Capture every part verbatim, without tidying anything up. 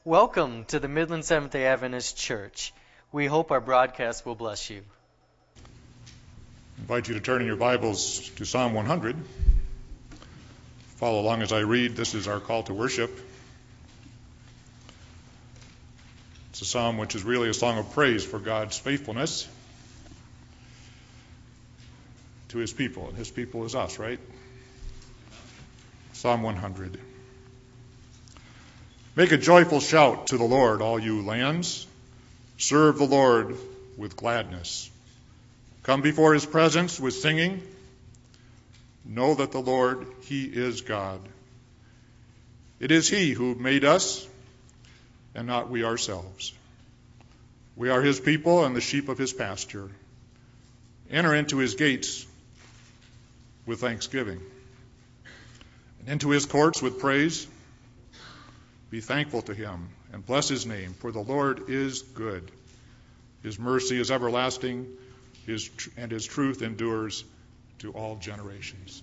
Welcome to the Midland Seventh-day Adventist Church. We hope our broadcast will bless you. I invite you to turn in your Bibles to Psalm one hundred. Follow along as I read. This is our call to worship. It's a psalm which is really a song of praise for God's faithfulness to his people. And his people is us, right? Psalm one hundred. Make a joyful shout to the Lord, all you lands. Serve the Lord with gladness. Come before his presence with singing. Know that the Lord, he is God. It is he who made us, and not we ourselves. We are his people and the sheep of his pasture. Enter into his gates with thanksgiving, and into his courts with praise. Be thankful to him and bless his name, for the Lord is good. His mercy is everlasting, his tr- and his truth endures to all generations.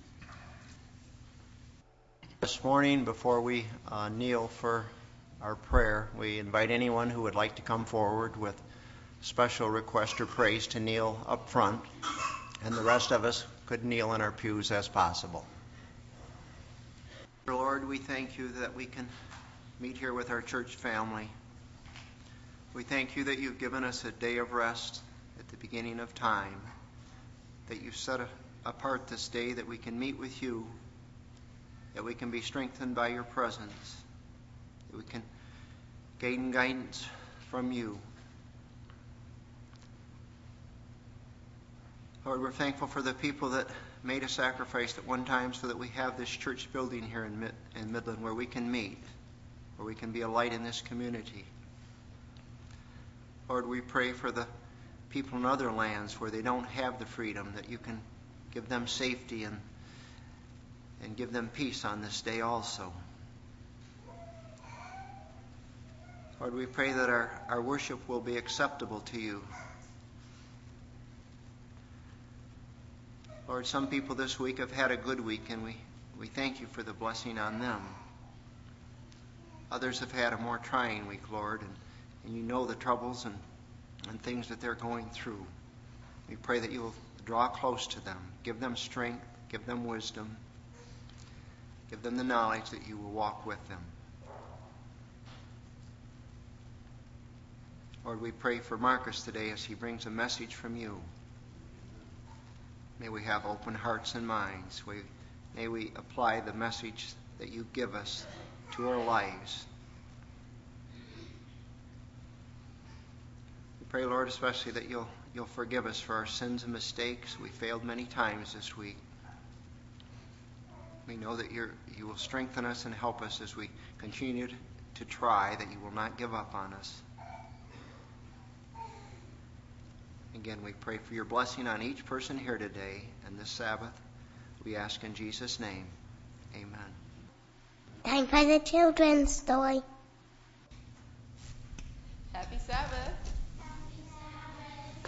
This morning, before we uh, kneel for our prayer, we invite anyone who would like to come forward with special request or praise to kneel up front, and the rest of us could kneel in our pews as possible. Lord, we thank you that we can meet here with our church family. We thank you that you've given us a day of rest at the beginning of time, that you've set a, apart this day that we can meet with you, that we can be strengthened by your presence, that we can gain guidance from you. Lord, we're thankful for the people that made a sacrifice at one time so that we have this church building here in, Mid- in Midland where we can meet, where we can be a light in this community. Lord, we pray for the people in other lands where they don't have the freedom, that you can give them safety and and give them peace on this day also. Lord, we pray that our, our worship will be acceptable to you. Lord, some people this week have had a good week, and we, we thank you for the blessing on them. Others have had a more trying week, Lord, and, and you know the troubles and, and things that they're going through. We pray that you will draw close to them, give them strength, give them wisdom, give them the knowledge that you will walk with them. Lord, we pray for Marcus today as he brings a message from you. May we have open hearts and minds. We, may we apply the message that you give us to our lives. We pray, Lord, especially that you'll you'll forgive us for our sins and mistakes. We failed many times this week. We know that you're, you will strengthen us and help us as we continue to, to try, that you will not give up on us. Again, we pray for your blessing on each person here today and this Sabbath. We ask in Jesus' name. Amen. Time for the children's story. Happy Sabbath. Happy Sabbath.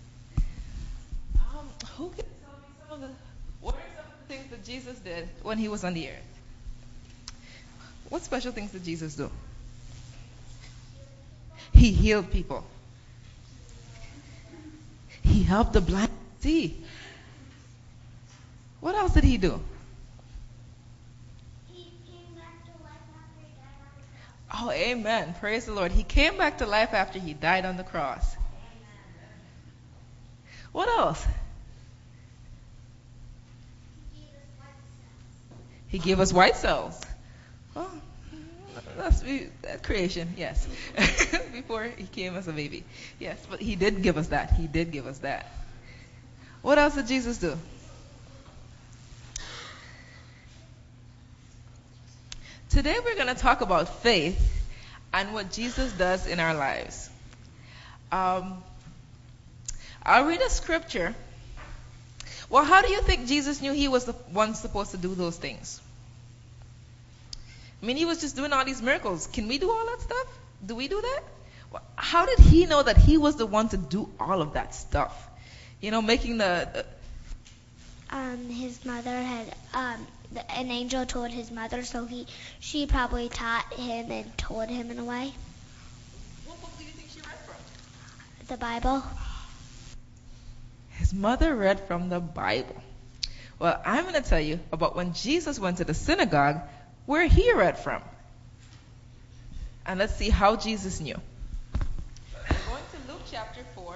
Um, who can tell me some of the what are some of the things that Jesus did when he was on the earth? What special things did Jesus do? He healed people. He helped the blind see. What else did he do? Oh, amen. Praise the Lord. He came back to life after he died on the cross. What else? He gave us white cells. Oh, that's that creation, yes. Before he came as a baby. Yes, but he did give us that. He did give us that. What else did Jesus do? Today we're going to talk about faith and what Jesus does in our lives. Um, I'll read a scripture. Well, how do you think Jesus knew he was the one supposed to do those things? I mean, he was just doing all these miracles. Can we do all that stuff? Do we do that? Well, how did he know that he was the one to do all of that stuff? You know, making the... the Um, his mother had, um, the, an angel told his mother, so he she probably taught him and told him in a way. What book do you think she read from? The Bible. His mother read from the Bible. Well, I'm going to tell you about when Jesus went to the synagogue, where he read from. And let's see how Jesus knew. We're going to Luke chapter four.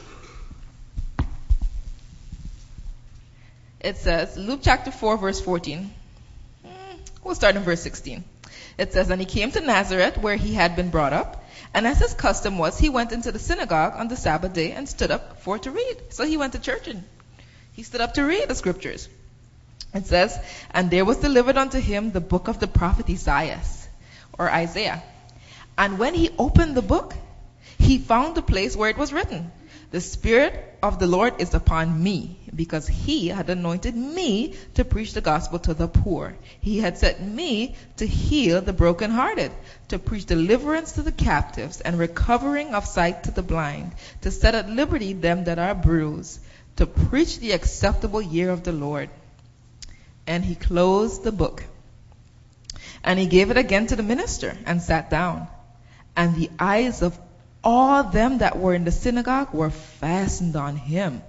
It says, Luke chapter four, verse fourteen. We'll start in verse sixteen. It says, and he came to Nazareth, where he had been brought up. And as his custom was, he went into the synagogue on the Sabbath day and stood up for to read. So he went to church and he stood up to read the scriptures. It says, and there was delivered unto him the book of the prophet Isaiah, or Isaiah. And when he opened the book, he found the place where it was written, the Spirit of the Lord is upon me, because he had anointed me to preach the gospel to the poor. He had sent me to heal the brokenhearted, to preach deliverance to the captives, and recovering of sight to the blind, to set at liberty them that are bruised, to preach the acceptable year of the Lord. And he closed the book. And he gave it again to the minister, and sat down. And the eyes of all them that were in the synagogue were fastened on him.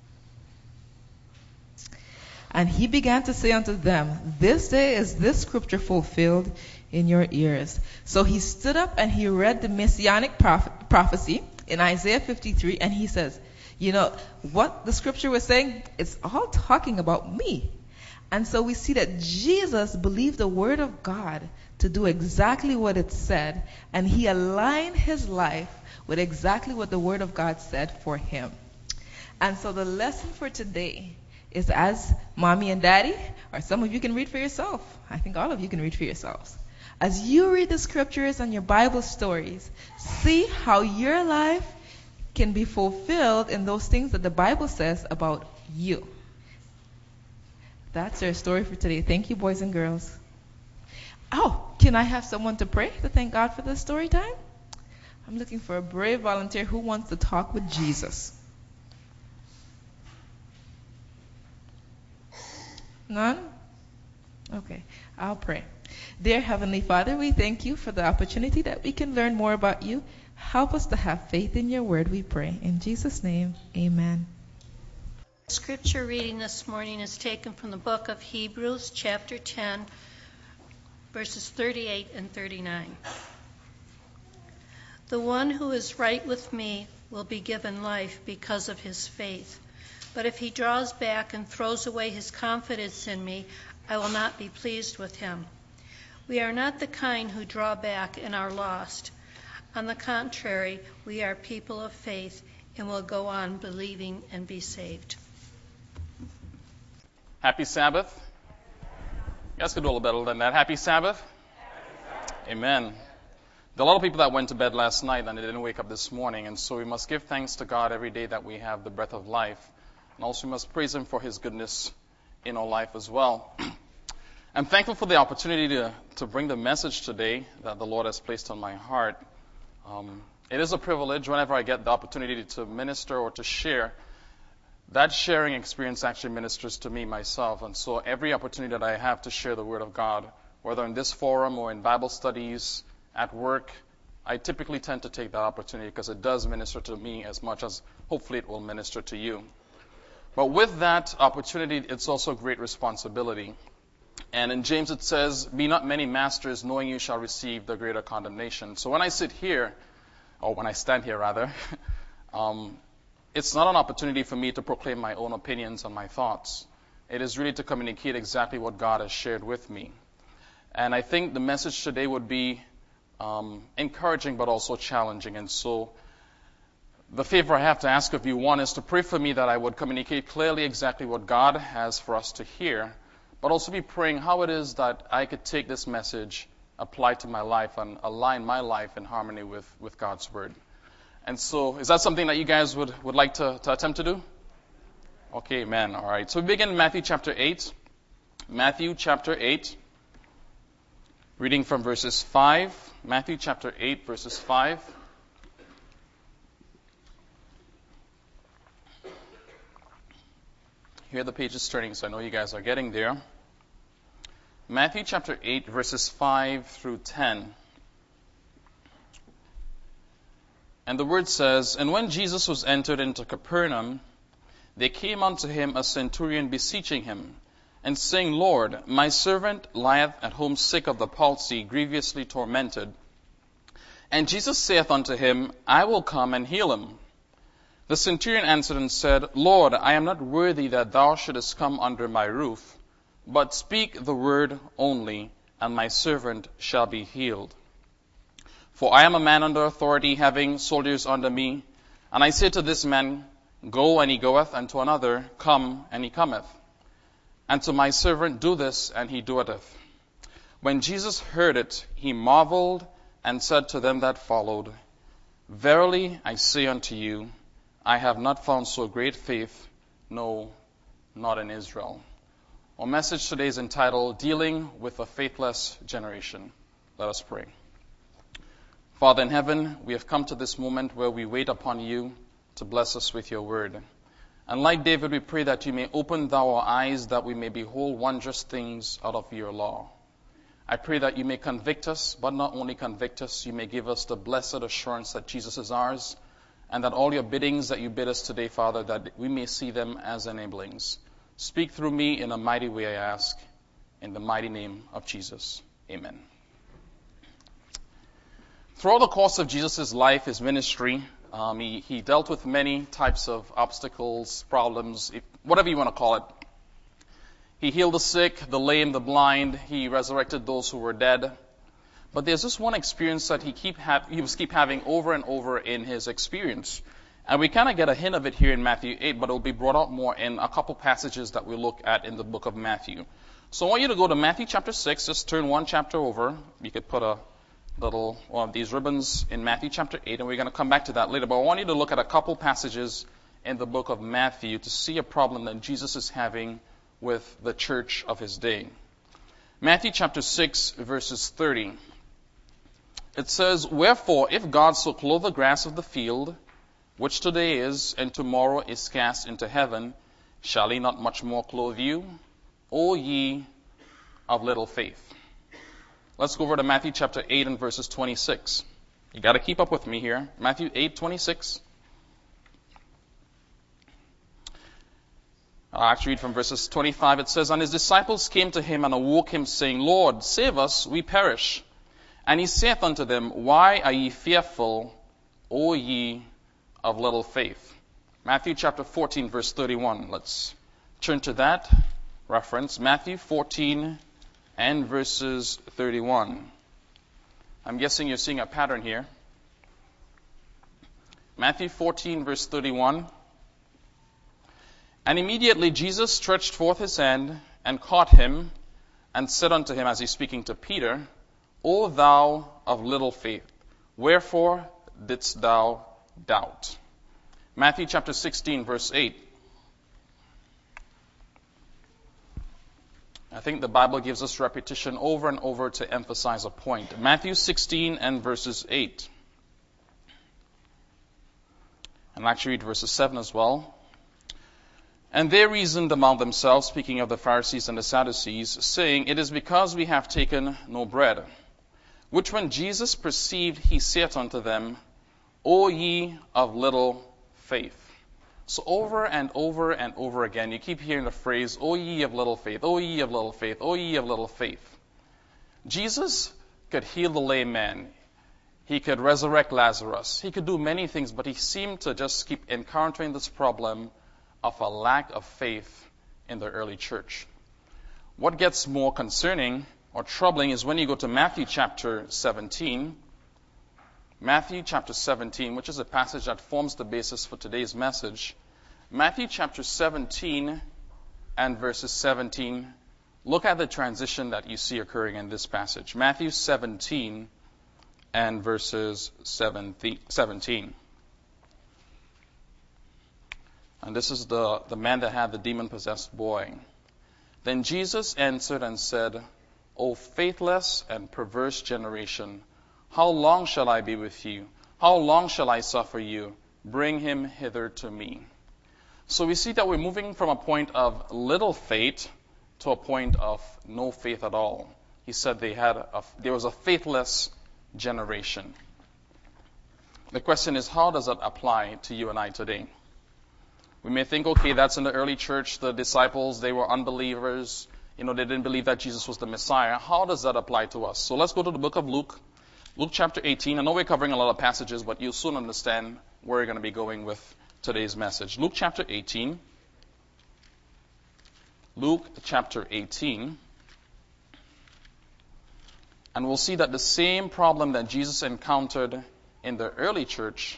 And he began to say unto them, this day is this scripture fulfilled in your ears. So he stood up and he read the messianic proph- prophecy in Isaiah fifty-three, and he says, you know, what the scripture was saying, it's all talking about me. And so we see that Jesus believed the word of God to do exactly what it said, and he aligned his life with exactly what the word of God said for him. And so the lesson for today is, as mommy and daddy, or some of you can read for yourself. I think all of you can read for yourselves. As you read the scriptures and your Bible stories, see how your life can be fulfilled in those things that the Bible says about you. That's our story for today. Thank you, boys and girls. Oh, can I have someone to pray to thank God for this story time? I'm looking for a brave volunteer who wants to talk with Jesus. None? Okay, I'll pray. Dear Heavenly Father, we thank you for the opportunity that we can learn more about you. Help us to have faith in your word, we pray. In Jesus' name, amen. Scripture reading this morning is taken from the book of Hebrews, chapter ten, verses thirty-eight and thirty-nine. The one who is right with me will be given life because of his faith. But if he draws back and throws away his confidence in me, I will not be pleased with him. We are not the kind who draw back and are lost. On the contrary, we are people of faith and will go on believing and be saved. Happy Sabbath. You guys could do a little better than that. Happy Sabbath. Amen. There are a lot of people that went to bed last night and they didn't wake up this morning, and so we must give thanks to God every day that we have the breath of life. And also we must praise Him for His goodness in our life as well. I'm thankful for the opportunity to, to bring the message today that the Lord has placed on my heart. Um, it is a privilege whenever I get the opportunity to minister or to share. That sharing experience actually ministers to me myself, and so every opportunity that I have to share the Word of God, whether in this forum or in Bible studies, at work, I typically tend to take that opportunity because it does minister to me as much as hopefully it will minister to you. But with that opportunity, it's also great responsibility. And in James it says, be not many masters, knowing you shall receive the greater condemnation. So when I sit here, or when I stand here rather, um, it's not an opportunity for me to proclaim my own opinions and my thoughts. It is really to communicate exactly what God has shared with me. And I think the message today would be um, encouraging but also challenging. And so the favor I have to ask of you, one, is to pray for me that I would communicate clearly exactly what God has for us to hear, but also be praying how it is that I could take this message, apply to my life, and align my life in harmony with, with God's Word. And so, is that something that you guys would, would like to, to attempt to do? Okay, amen. All right. So we begin in Matthew chapter eight. Matthew chapter eight. Reading from verses five. Matthew chapter eight, verses five. Here the page is turning, so I know you guys are getting there. Matthew chapter eight, verses five through ten. And the word says, And when Jesus was entered into Capernaum, there came unto him a centurion beseeching him, and saying, Lord, my servant lieth at home sick of the palsy, grievously tormented. And Jesus saith unto him, I will come and heal him. The centurion answered and said, Lord, I am not worthy that thou shouldest come under my roof, but speak the word only, and my servant shall be healed. For I am a man under authority, having soldiers under me. And I say to this man, Go, and he goeth, and to another, Come, and he cometh. And to my servant, Do this, and he doeth it. When Jesus heard it, he marveled, and said to them that followed, Verily I say unto you, I have not found so great faith, no, not in Israel. Our message today is entitled, Dealing with a Faithless Generation. Let us pray. Father in heaven, we have come to this moment where we wait upon you to bless us with your word. And like David, we pray that you may open thou our eyes, that we may behold wondrous things out of your law. I pray that you may convict us, but not only convict us, you may give us the blessed assurance that Jesus is ours, and that all your biddings that you bid us today, Father, that we may see them as enablings. Speak through me in a mighty way, I ask, in the mighty name of Jesus. Amen. Throughout the course of Jesus' life, his ministry, um, he, he dealt with many types of obstacles, problems, if, whatever you want to call it. He healed the sick, the lame, the blind. He resurrected those who were dead. But there's just one experience that he keep ha- he was keep having over and over in his experience. And we kind of get a hint of it here in Matthew eight, but it will be brought out more in a couple passages that we look at in the book of Matthew. So I want you to go to Matthew chapter six. Just turn one chapter over. You could put a little one of these ribbons in Matthew chapter eight, and we're going to come back to that later. But I want you to look at a couple passages in the book of Matthew to see a problem that Jesus is having with the church of his day. Matthew chapter six, verses thirty. It says, Wherefore, if God so clothe the grass of the field, which today is, and tomorrow is cast into heaven, shall he not much more clothe you, O ye of little faith? Let's go over to Matthew chapter eight and verses twenty-six. You got to keep up with me here. Matthew eight, twenty-six. I'll actually read from verses twenty-five. It says, And his disciples came to him and awoke him, saying, Lord, save us, we perish. And he saith unto them, Why are ye fearful, O ye of little faith? Matthew chapter fourteen, verse thirty-one. Let's turn to that reference. Matthew fourteen and verses thirty-one. I'm guessing you're seeing a pattern here. Matthew fourteen, verse thirty-one. And immediately Jesus stretched forth his hand and caught him and said unto him, as he's speaking to Peter, O thou of little faith, wherefore didst thou doubt? Matthew chapter sixteen, verse eight. I think the Bible gives us repetition over and over to emphasize a point. Matthew sixteen and verses eight. And I'll actually read verses seven as well. And they reasoned among themselves, speaking of the Pharisees and the Sadducees, saying, It is because we have taken no bread. Which when Jesus perceived, he saith unto them, O ye of little faith. So over and over and over again, you keep hearing the phrase, O ye of little faith, O ye of little faith, O ye of little faith. Jesus could heal the lame man. He could resurrect Lazarus. He could do many things, but he seemed to just keep encountering this problem of a lack of faith in the early church. What gets more concerning or troubling is when you go to Matthew chapter seventeen. Matthew chapter seventeen, which is a passage that forms the basis for today's message. Matthew chapter seventeen and verses seventeen. Look at the transition that you see occurring in this passage. Matthew seventeen and verses seventeen. And this is the, the man that had the demon-possessed boy. Then Jesus answered and said, O faithless and perverse generation, how long shall I be with you? How long shall I suffer you? Bring him hither to me. So we see that we're moving from a point of little faith to a point of no faith at all. He said they had a, there was a faithless generation. The question is, how does that apply to you and I today? We may think, okay, that's in the early church, the disciples, they were unbelievers. You know, they didn't believe that Jesus was the Messiah. How does that apply to us? So let's go to the book of Luke, Luke chapter eighteen. I know we're covering a lot of passages, but you'll soon understand where we're going to be going with today's message. Luke chapter eighteen. Luke chapter eighteen. And we'll see that the same problem that Jesus encountered in the early church,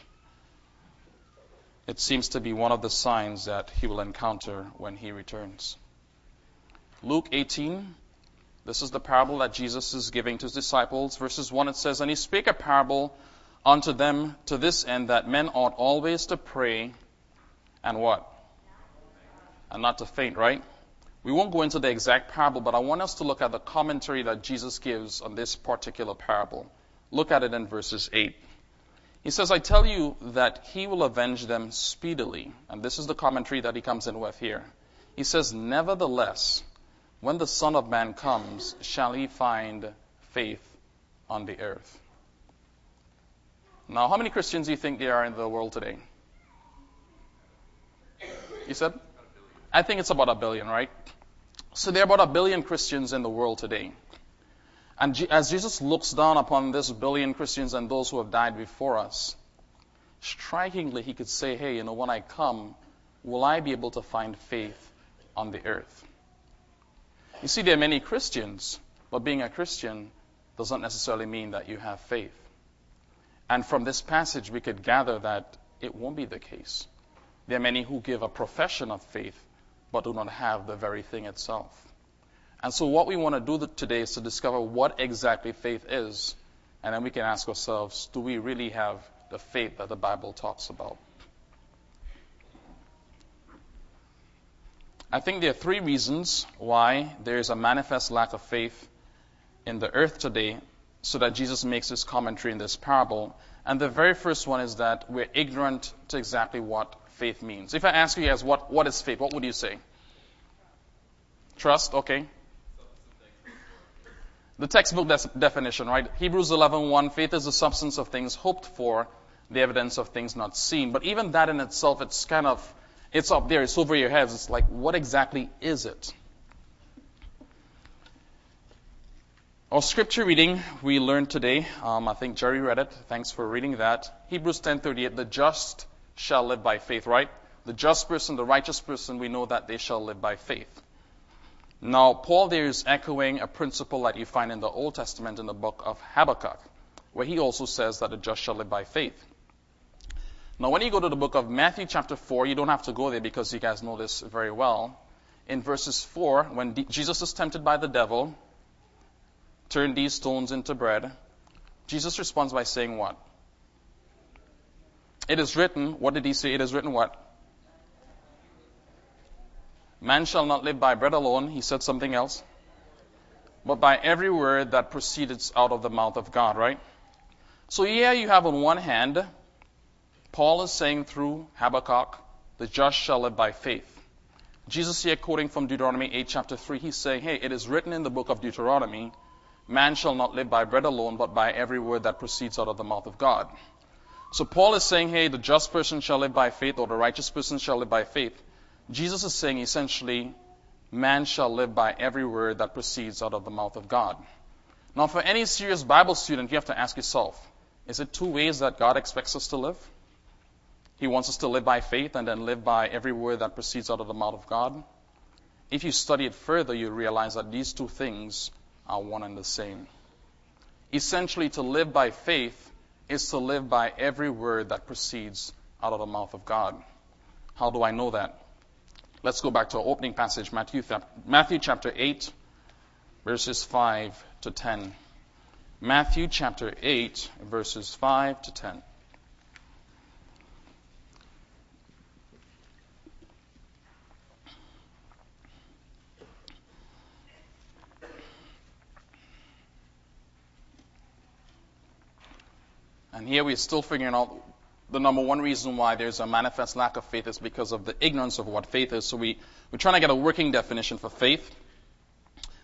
it seems to be one of the signs that he will encounter when he returns. Luke eighteen, this is the parable that Jesus is giving to his disciples. Verses one, it says, "And he spake a parable unto them to this end, that men ought always to pray, and what? And not to faint," right? We won't go into the exact parable, but I want us to look at the commentary that Jesus gives on this particular parable. Look at it in verses eight. He says, "I tell you that he will avenge them speedily." And this is the commentary that he comes in with here. He says, "Nevertheless, when the Son of Man comes, shall he find faith on the earth?" Now, how many Christians do you think there are in the world today? You said? I think it's about a billion, right? So there are about a billion Christians in the world today. And as Jesus looks down upon this billion Christians and those who have died before us, strikingly he could say, hey, you know, when I come, will I be able to find faith on the earth? You see, there are many Christians, but being a Christian doesn't necessarily mean that you have faith. And from this passage, we could gather that it won't be the case. There are many who give a profession of faith, but do not have the very thing itself. And so what we want to do today is to discover what exactly faith is, and then we can ask ourselves, do we really have the faith that the Bible talks about? I think there are three reasons why there is a manifest lack of faith in the earth today, so that Jesus makes this commentary in this parable. And the very first one is that we're ignorant to exactly what faith means. If I ask you guys, what, what is faith? What would you say? Trust, okay. The textbook des- definition, right? Hebrews eleven one, faith is the substance of things hoped for, the evidence of things not seen. But even that in itself, it's kind of, it's up there, it's over your heads. It's like, what exactly is it? Our scripture reading we learned today, um, I think Jerry read it. Thanks for reading that. Hebrews ten thirty-eight, the just shall live by faith, right? The just person, the righteous person, we know that they shall live by faith. Now, Paul there is echoing a principle that you find in the Old Testament in the book of Habakkuk, where he also says that the just shall live by faith. Now, when you go to the book of Matthew chapter four, you don't have to go there because you guys know this very well. In verses four, when D- Jesus is tempted by the devil, turn these stones into bread, Jesus responds by saying what? It is written, what did he say? It is written what? Man shall not live by bread alone, he said something else, but by every word that proceeds out of the mouth of God, right? So here you have on one hand, Paul is saying through Habakkuk, the just shall live by faith. Jesus here quoting from Deuteronomy eight chapter three, he's saying, hey, it is written in the book of Deuteronomy, man shall not live by bread alone, but by every word that proceeds out of the mouth of God. So Paul is saying, hey, the just person shall live by faith, or the righteous person shall live by faith. Jesus is saying essentially, man shall live by every word that proceeds out of the mouth of God. Now, for any serious Bible student, you have to ask yourself, is it two ways that God expects us to live? He wants us to live by faith and then live by every word that proceeds out of the mouth of God. If you study it further, you realize that these two things are one and the same. Essentially, to live by faith is to live by every word that proceeds out of the mouth of God. How do I know that? Let's go back to our opening passage, Matthew, Matthew chapter eight, verses five to ten. Matthew chapter eight, verses five to ten. And here we're still figuring out the number one reason why there's a manifest lack of faith is because of the ignorance of what faith is. So we, we're trying to get a working definition for faith.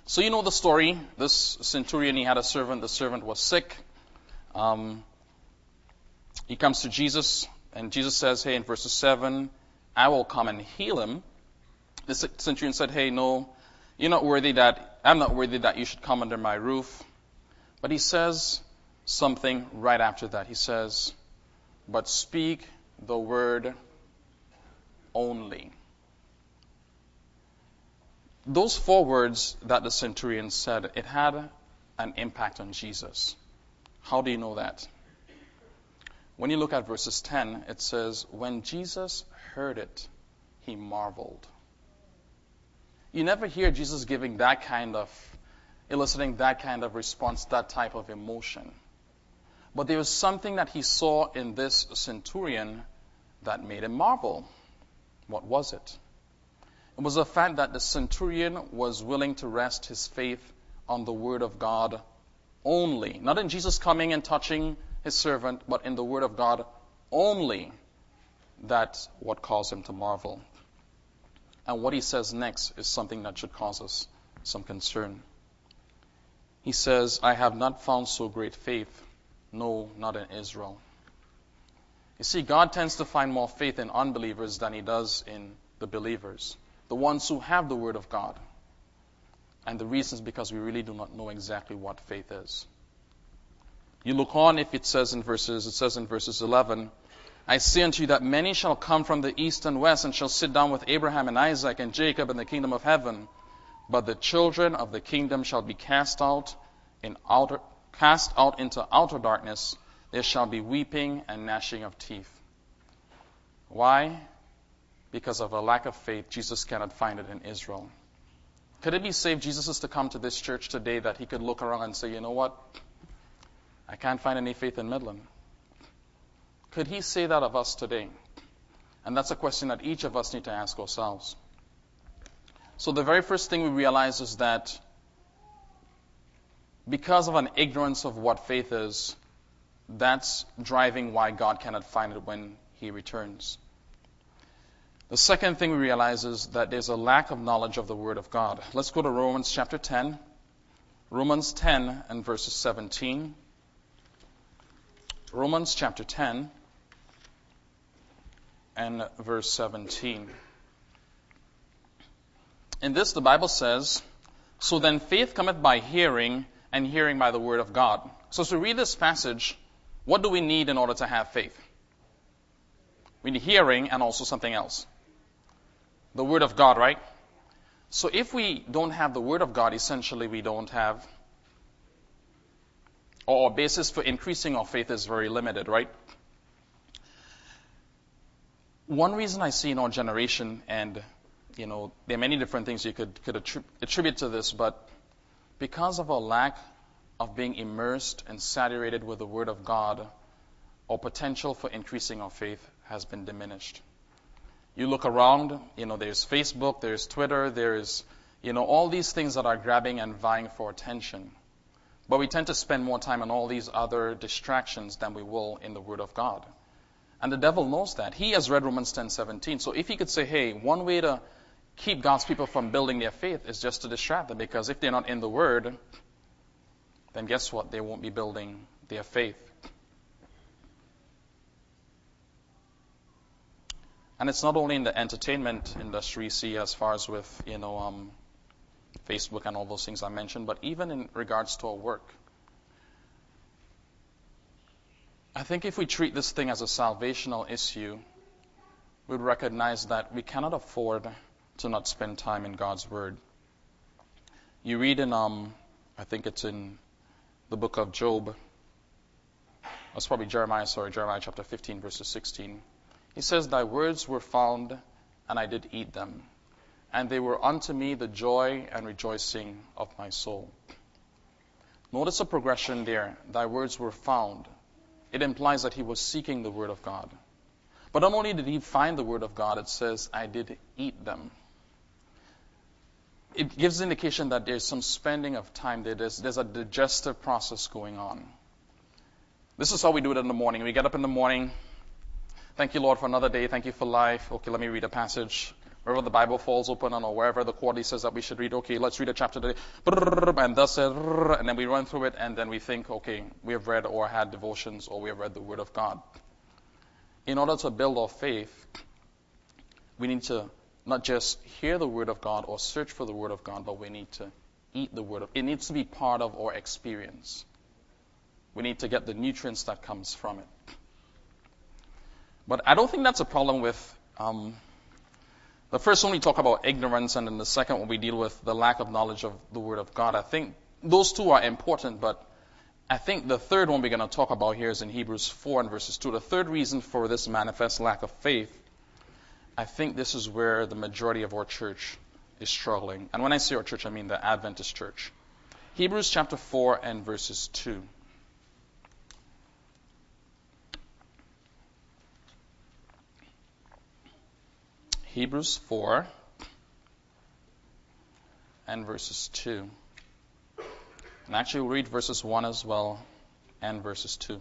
So you know the story. This centurion, he had a servant. The servant was sick. Um, he comes to Jesus, and Jesus says, hey, in verse seven, I will come and heal him. The centurion said, hey, no, you're not worthy that, I'm not worthy that you should come under my roof. But he says something right after that. He says, but speak the word only. Those four words that the centurion said, it had an impact on Jesus. How do you know that? When you look at verses ten, it says, when Jesus heard it, he marveled. You never hear Jesus giving that kind of, eliciting that kind of response, that type of emotion. But there was something that he saw in this centurion that made him marvel. What was it? It was the fact that the centurion was willing to rest his faith on the word of God only. Not in Jesus coming and touching his servant, but in the word of God only. That's what caused him to marvel. And what he says next is something that should cause us some concern. He says, I have not found so great faith, no, not in Israel. You see, God tends to find more faith in unbelievers than he does in the believers, the ones who have the word of God. And the reason is because we really do not know exactly what faith is. You look on, if it says in verses, it says in verses eleven, I say unto you that many shall come from the east and west and shall sit down with Abraham and Isaac and Jacob in the kingdom of heaven. But the children of the kingdom shall be cast out in outer, cast out into outer darkness. There shall be weeping and gnashing of teeth. Why? Because of a lack of faith, Jesus cannot find it in Israel. Could it be saved Jesus is to come to this church today that he could look around and say, you know what? I can't find any faith in Midland. Could he say that of us today? And that's a question that each of us need to ask ourselves. So the very first thing we realize is that because of an ignorance of what faith is, that's driving why God cannot find it when he returns. The second thing we realize is that there's a lack of knowledge of the Word of God. Let's go to Romans chapter ten. Romans ten and verses seventeen. Romans chapter ten and verse seventeen. In this, the Bible says, so then faith cometh by hearing, and hearing by the word of God. So as we read this passage, what do we need in order to have faith? We need hearing and also something else. The word of God, right? So if we don't have the word of God, essentially we don't have, or our basis for increasing our faith is very limited, right? One reason I see in our generation, and you know, there are many different things you could, could attrib- attribute to this, but because of our lack of being immersed and saturated with the Word of God, our potential for increasing our faith has been diminished. You look around, you know, there's Facebook, there's Twitter, there's, you know, all these things that are grabbing and vying for attention. But we tend to spend more time on all these other distractions than we will in the Word of God. And the devil knows that. He has read Romans ten seventeen. So if he could say, hey, one way to keep God's people from building their faith is just to distract them, because if they're not in the Word, then guess what? They won't be building their faith. And it's not only in the entertainment industry you see, as far as with, you know, um, Facebook and all those things I mentioned, but even in regards to our work. I think if we treat this thing as a salvational issue, we'd recognize that we cannot afford to not spend time in God's Word. You read in, um, I think it's in the book of Job, it's probably Jeremiah, sorry, Jeremiah chapter fifteen, verses sixteen. He says, thy words were found, and I did eat them, and they were unto me the joy and rejoicing of my soul. Notice a progression there. Thy words were found. It implies that he was seeking the Word of God. But not only did he find the Word of God, it says, I did eat them. It gives indication that there's some spending of time there. There's, there's a digestive process going on. This is how we do it in the morning. We get up in the morning. Thank you, Lord, for another day. Thank you for life. Okay, let me read a passage. Wherever the Bible falls open or wherever the quarterly says that we should read, okay, let's read a chapter today, and thus said, and then we run through it, and then we think, okay, we have read or had devotions, or we have read the Word of God. In order to build our faith, we need to not just hear the Word of God or search for the Word of God, but we need to eat the Word of God. It needs to be part of our experience. We need to get the nutrients that comes from it. But I don't think that's a problem with... Um, The first one we talk about ignorance, and then the second one we deal with the lack of knowledge of the Word of God. I think those two are important, but I think the third one we're going to talk about here is in Hebrews four and verses two. The third reason for this manifest lack of faith, I think this is where the majority of our church is struggling. And when I say our church, I mean the Adventist church. Hebrews chapter four and verses two. Hebrews four and verses two. And actually we'll read verses one as well and verses two.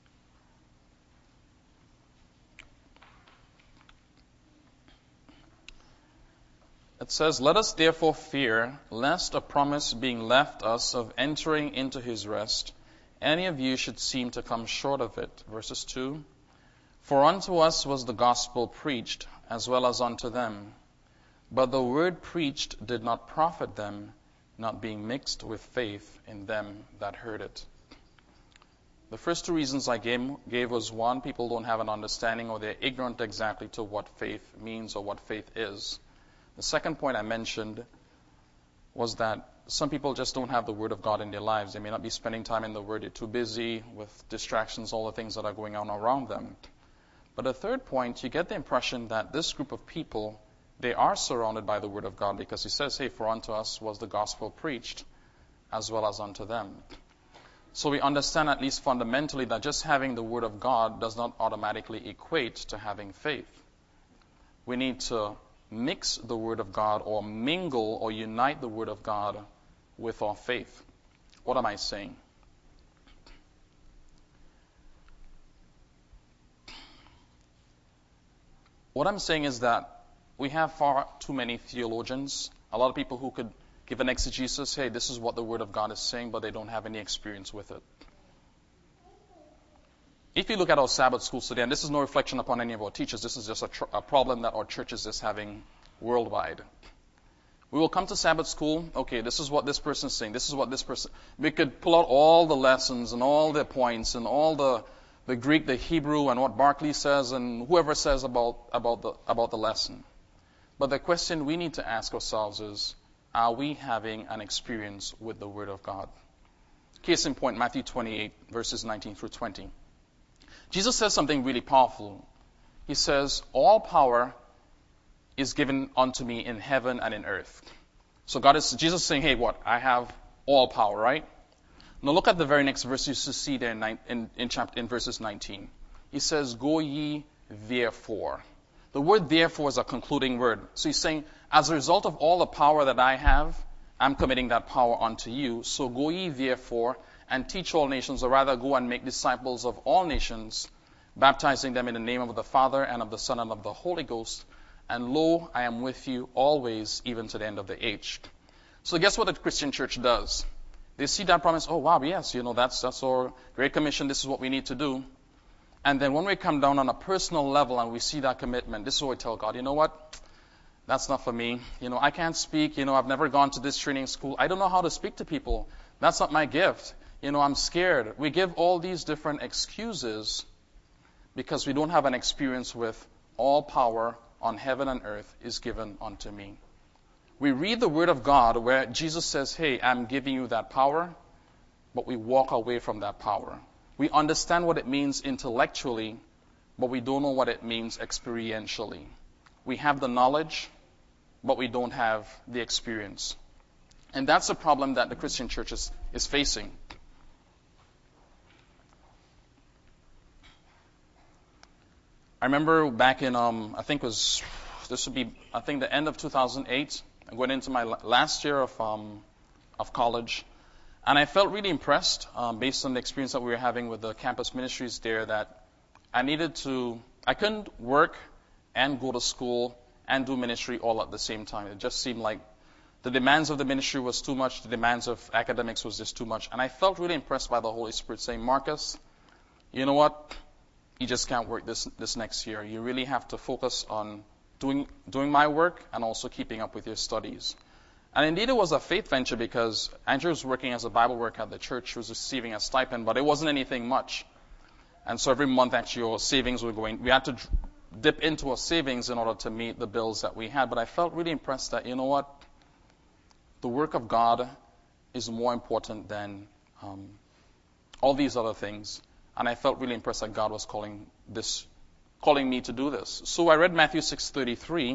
It says, "Let us therefore fear, lest a promise being left us of entering into his rest, any of you should seem to come short of it." Verses two. "For unto us was the gospel preached, as well as unto them. But the word preached did not profit them, not being mixed with faith in them that heard it." The first two reasons I gave, gave was, one, people don't have an understanding, or they're ignorant exactly to what faith means or what faith is. The second point I mentioned was that some people just don't have the Word of God in their lives. They may not be spending time in the Word. They're too busy with distractions, all the things that are going on around them. But the third point, you get the impression that this group of people, they are surrounded by the Word of God, because he says, hey, for unto us was the gospel preached, as well as unto them. So we understand, at least fundamentally, that just having the Word of God does not automatically equate to having faith. We need to mix the Word of God, or mingle or unite the Word of God with our faith. What am I saying? What I'm saying is that we have far too many theologians, a lot of people who could give an exegesis, hey, this is what the Word of God is saying, but they don't have any experience with it. If you look at our Sabbath schools today, and this is no reflection upon any of our teachers, this is just a, tr- a problem that our church is just having worldwide. We will come to Sabbath school, okay, this is what this person is saying, this is what this person... We could pull out all the lessons and all the points and all the the Greek, the Hebrew, and what Barclay says and whoever says about, about, the, about the lesson. But the question we need to ask ourselves is, are we having an experience with the Word of God? Case in point, Matthew twenty-eight, verses nineteen through twenty. Jesus says something really powerful. He says, all power is given unto me in heaven and in earth. So God is, Jesus is saying, hey, what? I have all power, right? Now look at the very next verse you see there in, in, in, chapter, in verses nineteen. He says, go ye therefore. The word therefore is a concluding word. So he's saying, as a result of all the power that I have, I'm committing that power unto you. So go ye therefore and teach all nations, or rather go and make disciples of all nations, baptizing them in the name of the Father and of the Son and of the Holy Ghost. And lo, I am with you always, even to the end of the age. So guess what the Christian church does? They see that promise, oh wow, yes, you know, that's that's our Great Commission, this is what we need to do. And then when we come down on a personal level and we see that commitment, this is what we tell God, you know what? That's not for me. You know, I can't speak, you know, I've never gone to this training school. I don't know how to speak to people. That's not my gift. You know, I'm scared. We give all these different excuses because we don't have an experience with all power on heaven and earth is given unto me. We read the Word of God where Jesus says, hey, I'm giving you that power, but we walk away from that power. We understand what it means intellectually, but we don't know what it means experientially. We have the knowledge, but we don't have the experience. And that's a problem that the Christian church is, is facing. I remember back in, um, I think it was, this would be, I think the end of two thousand eight, I went into my last year of um, of college, and I felt really impressed um, based on the experience that we were having with the campus ministries there, that I needed to, I couldn't work and go to school and do ministry all at the same time. It just seemed like the demands of the ministry was too much, the demands of academics was just too much. And I felt really impressed by the Holy Spirit saying, Marcus, you know what? You just can't work this this next year. You really have to focus on doing doing my work and also keeping up with your studies. And indeed it was a faith venture because Andrew was working as a Bible worker at the church. She was receiving a stipend, but it wasn't anything much. And so every month actually our savings were going, we had to dip into our savings in order to meet the bills that we had. But I felt really impressed that, you know what? The work of God is more important than um, all these other things. And I felt really impressed that God was calling this, calling me to do this. So I read Matthew six thirty-three,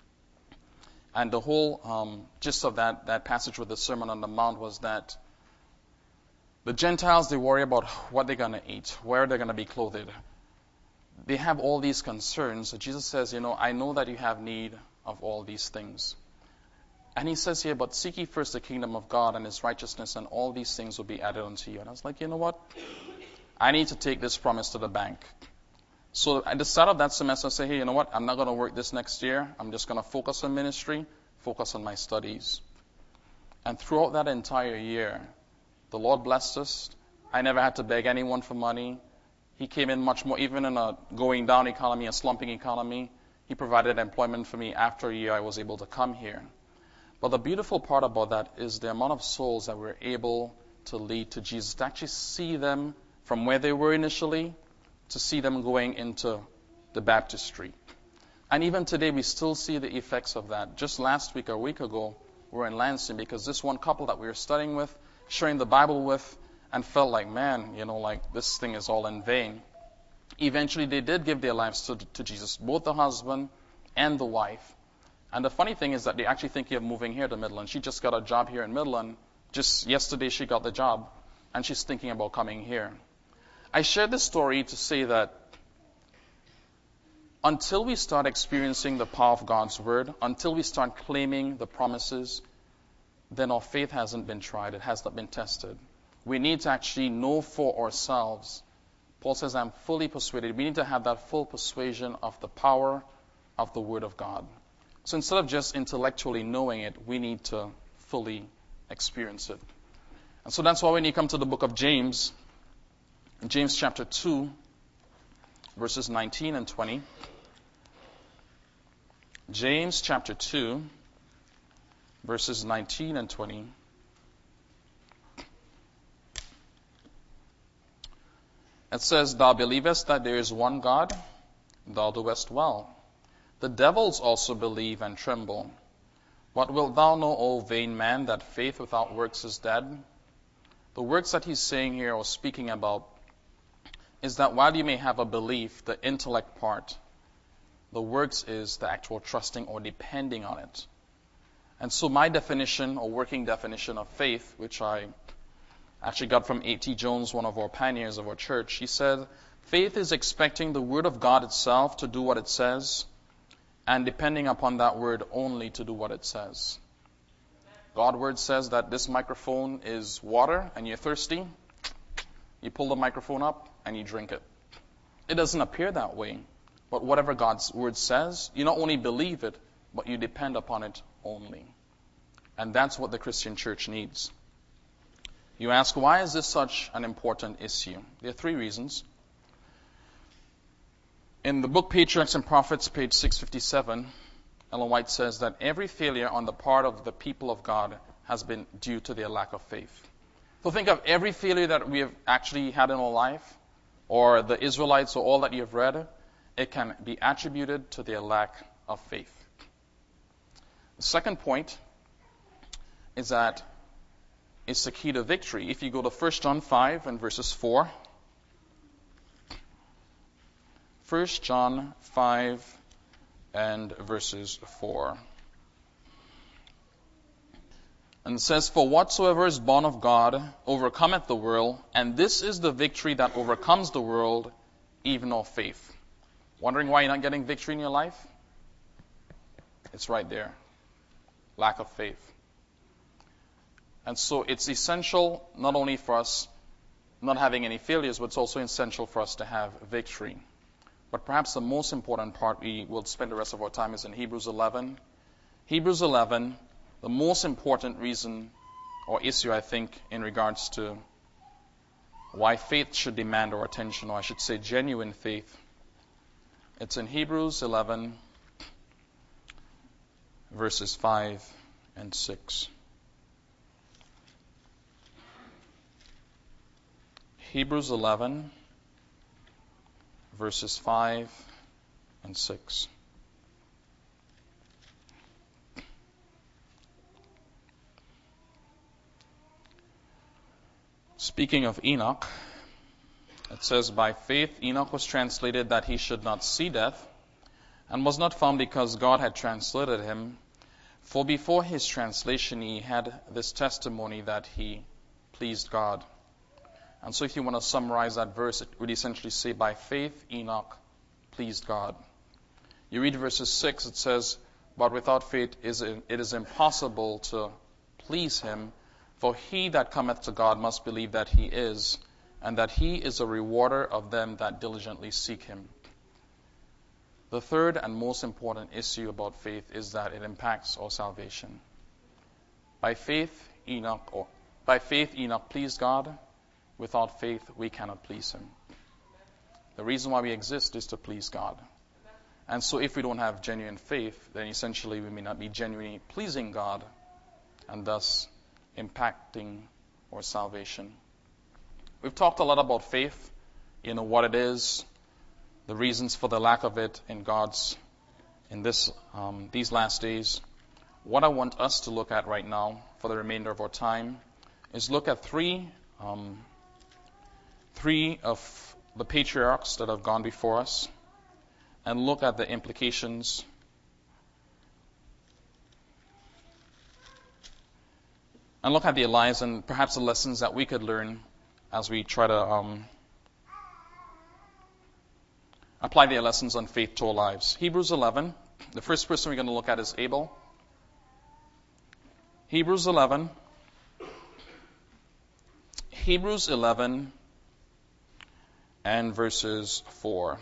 and the whole um, gist of that, that passage with the Sermon on the Mount was that the Gentiles, they worry about what they're going to eat, where they're going to be clothed. They have all these concerns. So Jesus says, you know, I know that you have need of all these things. And he says here, but seek ye first the kingdom of God and his righteousness, and all these things will be added unto you. And I was like, you know what? I need to take this promise to the bank. So at the start of that semester, I say, hey, you know what? I'm not going to work this next year. I'm just going to focus on ministry, focus on my studies. And throughout that entire year, the Lord blessed us. I never had to beg anyone for money. He came in much more, even in a going down economy, a slumping economy. He provided employment for me. After a year, I was able to come here. But the beautiful part about that is the amount of souls that we're able to lead to Jesus, to actually see them from where they were initially, to see them going into the baptistry. And even today, we still see the effects of that. Just last week or a week ago, we were in Lansing because this one couple that we were studying with, sharing the Bible with, and felt like, man, you know, like this thing is all in vain. Eventually, they did give their lives to, to Jesus, both the husband and the wife. And the funny thing is that they're actually thinking of moving here to Midland. She just got a job here in Midland. Just yesterday, she got the job, and she's thinking about coming here. I share this story to say that until we start experiencing the power of God's word, until we start claiming the promises, then our faith hasn't been tried. It has not been tested. We need to actually know for ourselves. Paul says, I'm fully persuaded. We need to have that full persuasion of the power of the word of God. So instead of just intellectually knowing it, we need to fully experience it. And so that's why when you come to the book of James, James chapter two, verses nineteen and twenty. James chapter two, verses nineteen and twenty. It says, Thou believest that there is one God? Thou doest well. The devils also believe and tremble. What wilt thou know, O vain man, that faith without works is dead? The works that he's saying here or speaking about is that while you may have a belief, the intellect part, the works is the actual trusting or depending on it. And so my definition or working definition of faith, which I actually got from A T Jones, one of our pioneers of our church, he said, faith is expecting the word of God itself to do what it says and depending upon that word only to do what it says. God's word says that this microphone is water and you're thirsty. You pull the microphone up and you drink it. It doesn't appear that way. But whatever God's word says, you not only believe it, but you depend upon it only. And that's what the Christian church needs. You ask, why is this such an important issue? There are three reasons. In the book Patriarchs and Prophets, page six fifty-seven, Ellen White says that every failure on the part of the people of God has been due to their lack of faith. So think of every failure that we have actually had in our life, or the Israelites, or all that you have read, it can be attributed to their lack of faith. The second point is that it's the key to victory. If you go to First John five and verses four, First John five and verses four. And it says, For whatsoever is born of God overcometh the world, and this is the victory that overcomes the world, even our faith. Wondering why you're not getting victory in your life? It's right there. Lack of faith. And so it's essential not only for us not having any failures, but it's also essential for us to have victory. But perhaps the most important part we will spend the rest of our time is in Hebrews eleven. Hebrews eleven, the most important reason or issue, I think, in regards to why faith should demand our attention, or I should say genuine faith. It's in Hebrews eleven, verses five and six. Hebrews eleven, verses five and six. Speaking of Enoch, it says, by faith Enoch was translated that he should not see death, and was not found because God had translated him. For before his translation he had this testimony that he pleased God. And so if you want to summarize that verse, it would essentially say, by faith Enoch pleased God. You read verses six, it says, but without faith it is impossible to please him. For he that cometh to God must believe that he is, and that he is a rewarder of them that diligently seek him. The third and most important issue about faith is that it impacts our salvation. By faith, Enoch, or by faith Enoch pleased God. Without faith, we cannot please him. The reason why we exist is to please God. And so if we don't have genuine faith, then essentially we may not be genuinely pleasing God, and thus impacting our salvation. We've talked a lot about faith, you know, what it is, the reasons for the lack of it in God's, in this, um, these last days. What I want us to look at right now for the remainder of our time is look at three, um, three of the patriarchs that have gone before us, and look at the implications and look at their lives and perhaps the lessons that we could learn as we try to um, apply their lessons on faith to our lives. Hebrews eleven, the first person we're going to look at is Abel. Hebrews eleven. Hebrews eleven and verses four.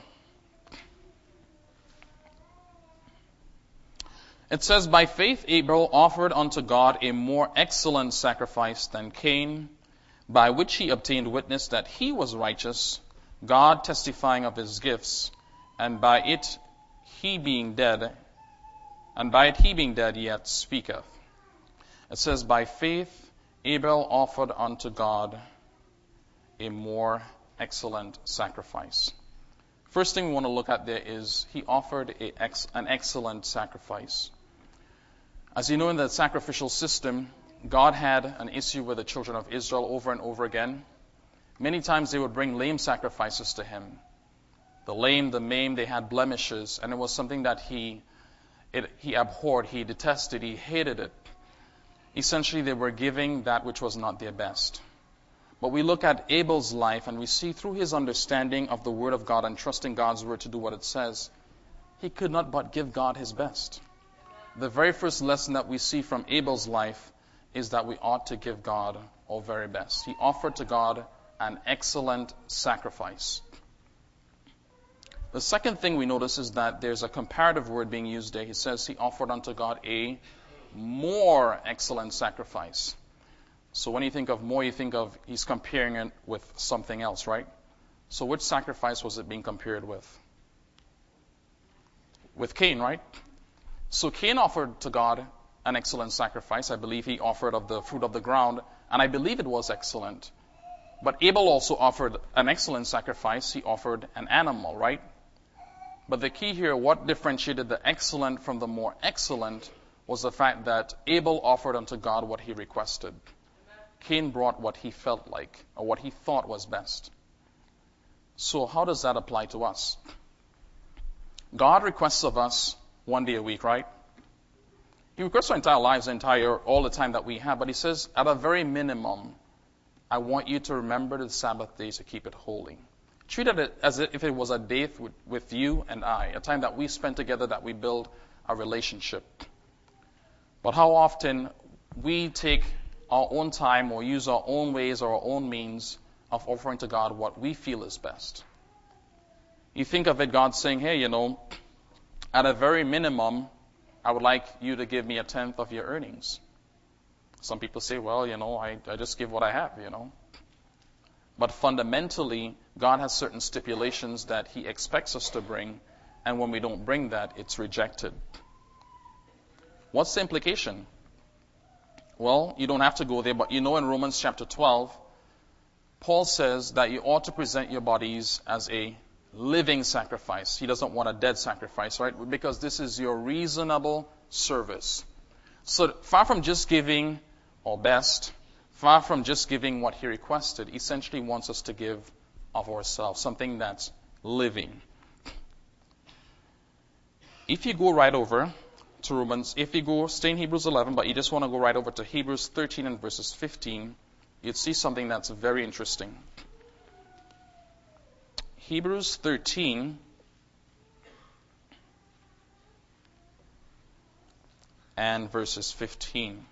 It says, by faith Abel offered unto God a more excellent sacrifice than Cain, by which he obtained witness that he was righteous, God testifying of his gifts, and by it he being dead, and by it he being dead yet speaketh. It says, by faith Abel offered unto God a more excellent sacrifice. First thing we want to look at there is he offered a ex- an excellent sacrifice. As you know, in the sacrificial system, God had an issue with the children of Israel over and over again. Many times they would bring lame sacrifices to him. The lame, the maimed, they had blemishes, and it was something that he it, he abhorred, he detested, he hated it. Essentially, they were giving that which was not their best. But we look at Abel's life and we see through his understanding of the Word of God and trusting God's Word to do what it says, he could not but give God his best. The very first lesson that we see from Abel's life is that we ought to give God our very best. He offered to God an excellent sacrifice. The second thing we notice is that there's a comparative word being used there. He says he offered unto God a more excellent sacrifice. So when you think of more, you think of he's comparing it with something else, right? So which sacrifice was it being compared with? With Cain, right? So Cain offered to God an excellent sacrifice. I believe he offered of the fruit of the ground, and I believe it was excellent. But Abel also offered an excellent sacrifice. He offered an animal, right? But the key here, what differentiated the excellent from the more excellent, was the fact that Abel offered unto God what he requested. Cain brought what he felt like, or what he thought was best. So how does that apply to us? God requests of us one day a week, right? He requests our entire lives, entire, all the time that we have, but he says, at a very minimum, I want you to remember the Sabbath day to keep it holy. Treat it as if it was a day with, with you and I, a time that we spend together, that we build a relationship. But how often we take our own time or use our own ways or our own means of offering to God what we feel is best. You think of it, God saying, hey, you know, at a very minimum, I would like you to give me a tenth of your earnings. Some people say, well, you know, I, I just give what I have, you know. But fundamentally, God has certain stipulations that He expects us to bring, and when we don't bring that, it's rejected. What's the implication? Well, you don't have to go there, but you know in Romans chapter twelve, Paul says that you ought to present your bodies as a living sacrifice. He doesn't want a dead sacrifice, right? Because this is your reasonable service. So far from just giving our best, far from just giving what He requested, He essentially wants us to give of ourselves, something that's living. If you go right over to Romans, if you go, stay in Hebrews eleven, but you just want to go right over to Hebrews thirteen and verses fifteen, you'd see something that's very interesting. Hebrews thirteen and verses fifteen.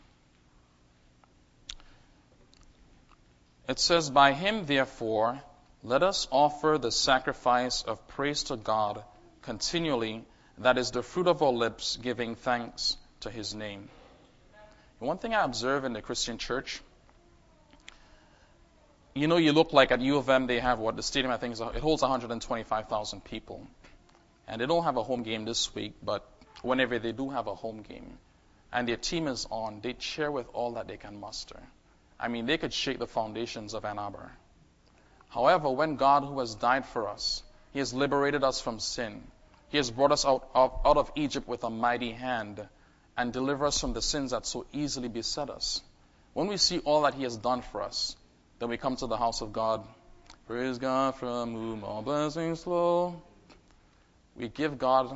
It says, by Him, therefore, let us offer the sacrifice of praise to God continually, that is the fruit of our lips, giving thanks to His name. And one thing I observe in the Christian church, you know, you look like at U of M, they have what, the stadium, I think, is, it holds one hundred twenty-five thousand people. And they don't have a home game this week, but whenever they do have a home game, and their team is on, they cheer with all that they can muster. I mean, they could shake the foundations of Ann Arbor. However, when God, who has died for us, He has liberated us from sin, He has brought us out of, out of Egypt with a mighty hand and delivered us from the sins that so easily beset us. When we see all that He has done for us, then we come to the house of God. Praise God from whom all blessings flow. We give God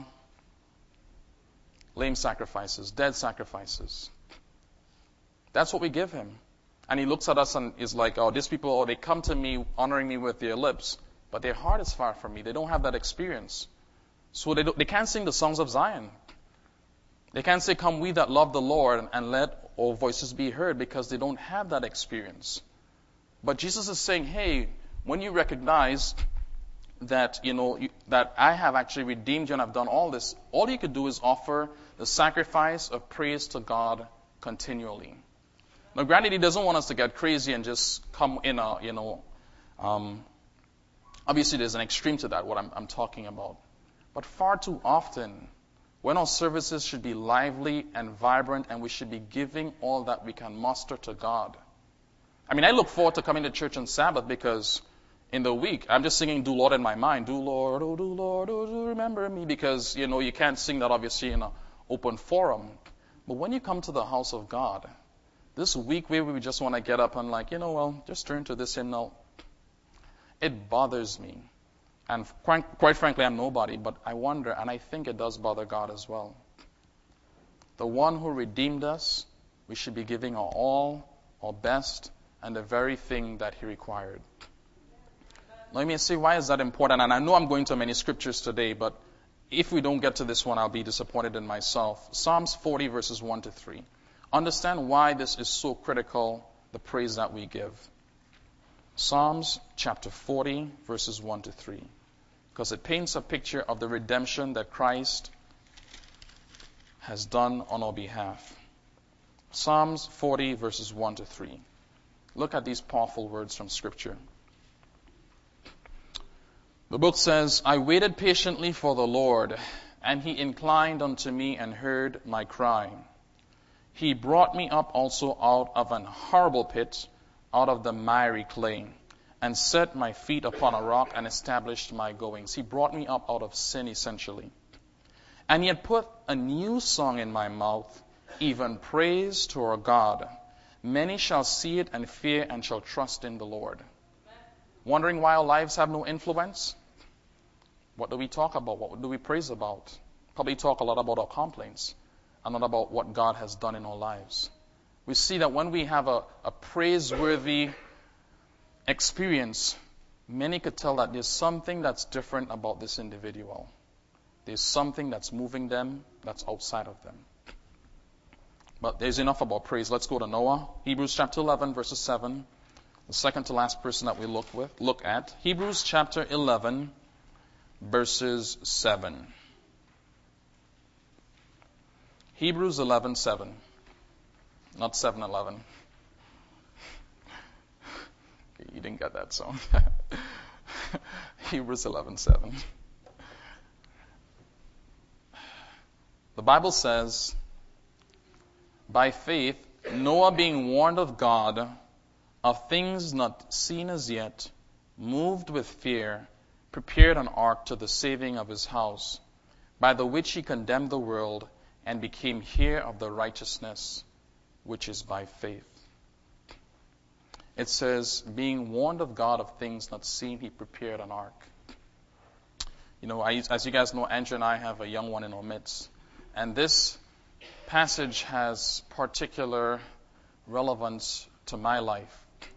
lame sacrifices, dead sacrifices. That's what we give Him. And He looks at us and is like, oh, these people, oh, they come to me honoring me with their lips, but their heart is far from me. They don't have that experience. So they, don't, they can't sing the songs of Zion. They can't say, come we that love the Lord, and let our voices be heard, because they don't have that experience. But Jesus is saying, hey, when you recognize that, you know, you, that I have actually redeemed you and I've done all this, all you could do is offer the sacrifice of praise to God continually. Now, granted, He doesn't want us to get crazy and just come in a, you know, um, obviously there's an extreme to that, what I'm, I'm talking about. But far too often, when our services should be lively and vibrant, and we should be giving all that we can muster to God. I mean, I look forward to coming to church on Sabbath, because in the week, I'm just singing Do Lord in my mind. Do Lord, oh do Lord, oh do remember me. Because, you know, you can't sing that obviously in an open forum. But when you come to the house of God, this week where we just want to get up and like, you know, well, just turn to this hymnal. It bothers me. And quite, quite frankly, I'm nobody, but I wonder, and I think it does bother God as well. The one who redeemed us, we should be giving our all, our best, and the very thing that He required. Let me see, why is that important? And I know I'm going to many scriptures today, but if we don't get to this one, I'll be disappointed in myself. Psalms forty, verses one to three. Understand why this is so critical, the praise that we give. Psalms chapter forty, verses one to three. Because it paints a picture of the redemption that Christ has done on our behalf. Psalms forty, verses one to three. Look at these powerful words from Scripture. The book says, I waited patiently for the Lord, and He inclined unto me and heard my cry. He brought me up also out of an horrible pit, out of the miry clay, and set my feet upon a rock and established my goings. He brought me up out of sin, essentially. And He had put a new song in my mouth, even praise to our God. Many shall see it and fear and shall trust in the Lord. Wondering why our lives have no influence? What do we talk about? What do we praise about? Probably talk a lot about our complaints and not about what God has done in our lives. We see that when we have a, a praiseworthy experience, many could tell that there's something that's different about this individual. There's something that's moving them that's outside of them. But there's enough about praise. Let's go to Noah. Hebrews chapter eleven, verses seven. The second to last person that we look with, look at. Hebrews chapter eleven, verses seven. Hebrews eleven seven. Not seven eleven. You didn't get that song. Hebrews eleven seven. The Bible says, by faith, Noah being warned of God of things not seen as yet, moved with fear, prepared an ark to the saving of his house, by the which he condemned the world and became heir of the righteousness which is by faith. It says, being warned of God of things not seen, he prepared an ark. You know, I, as you guys know, Andrew and I have a young one in our midst. And this passage has particular relevance to my life.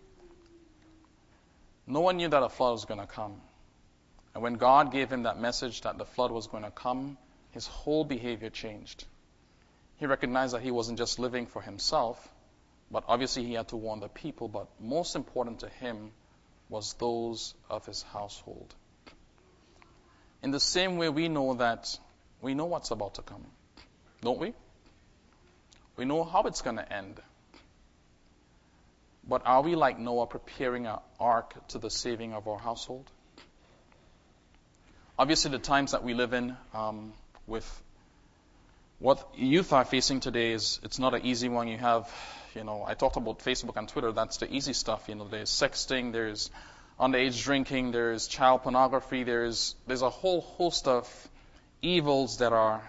No one knew that a flood was going to come. And when God gave him that message that the flood was going to come, his whole behavior changed. He recognized that he wasn't just living for himself, but obviously he had to warn the people, but most important to him was those of his household. In the same way, we know that we know what's about to come, don't we? We know how it's going to end. But are we like Noah, preparing an ark to the saving of our household? Obviously, the times that we live in, um, with what youth are facing today, is it's not an easy one. You have, you know, I talked about Facebook and Twitter. That's the easy stuff. You know, there's sexting, there's underage drinking, there's child pornography, there's there's a whole host of evils that are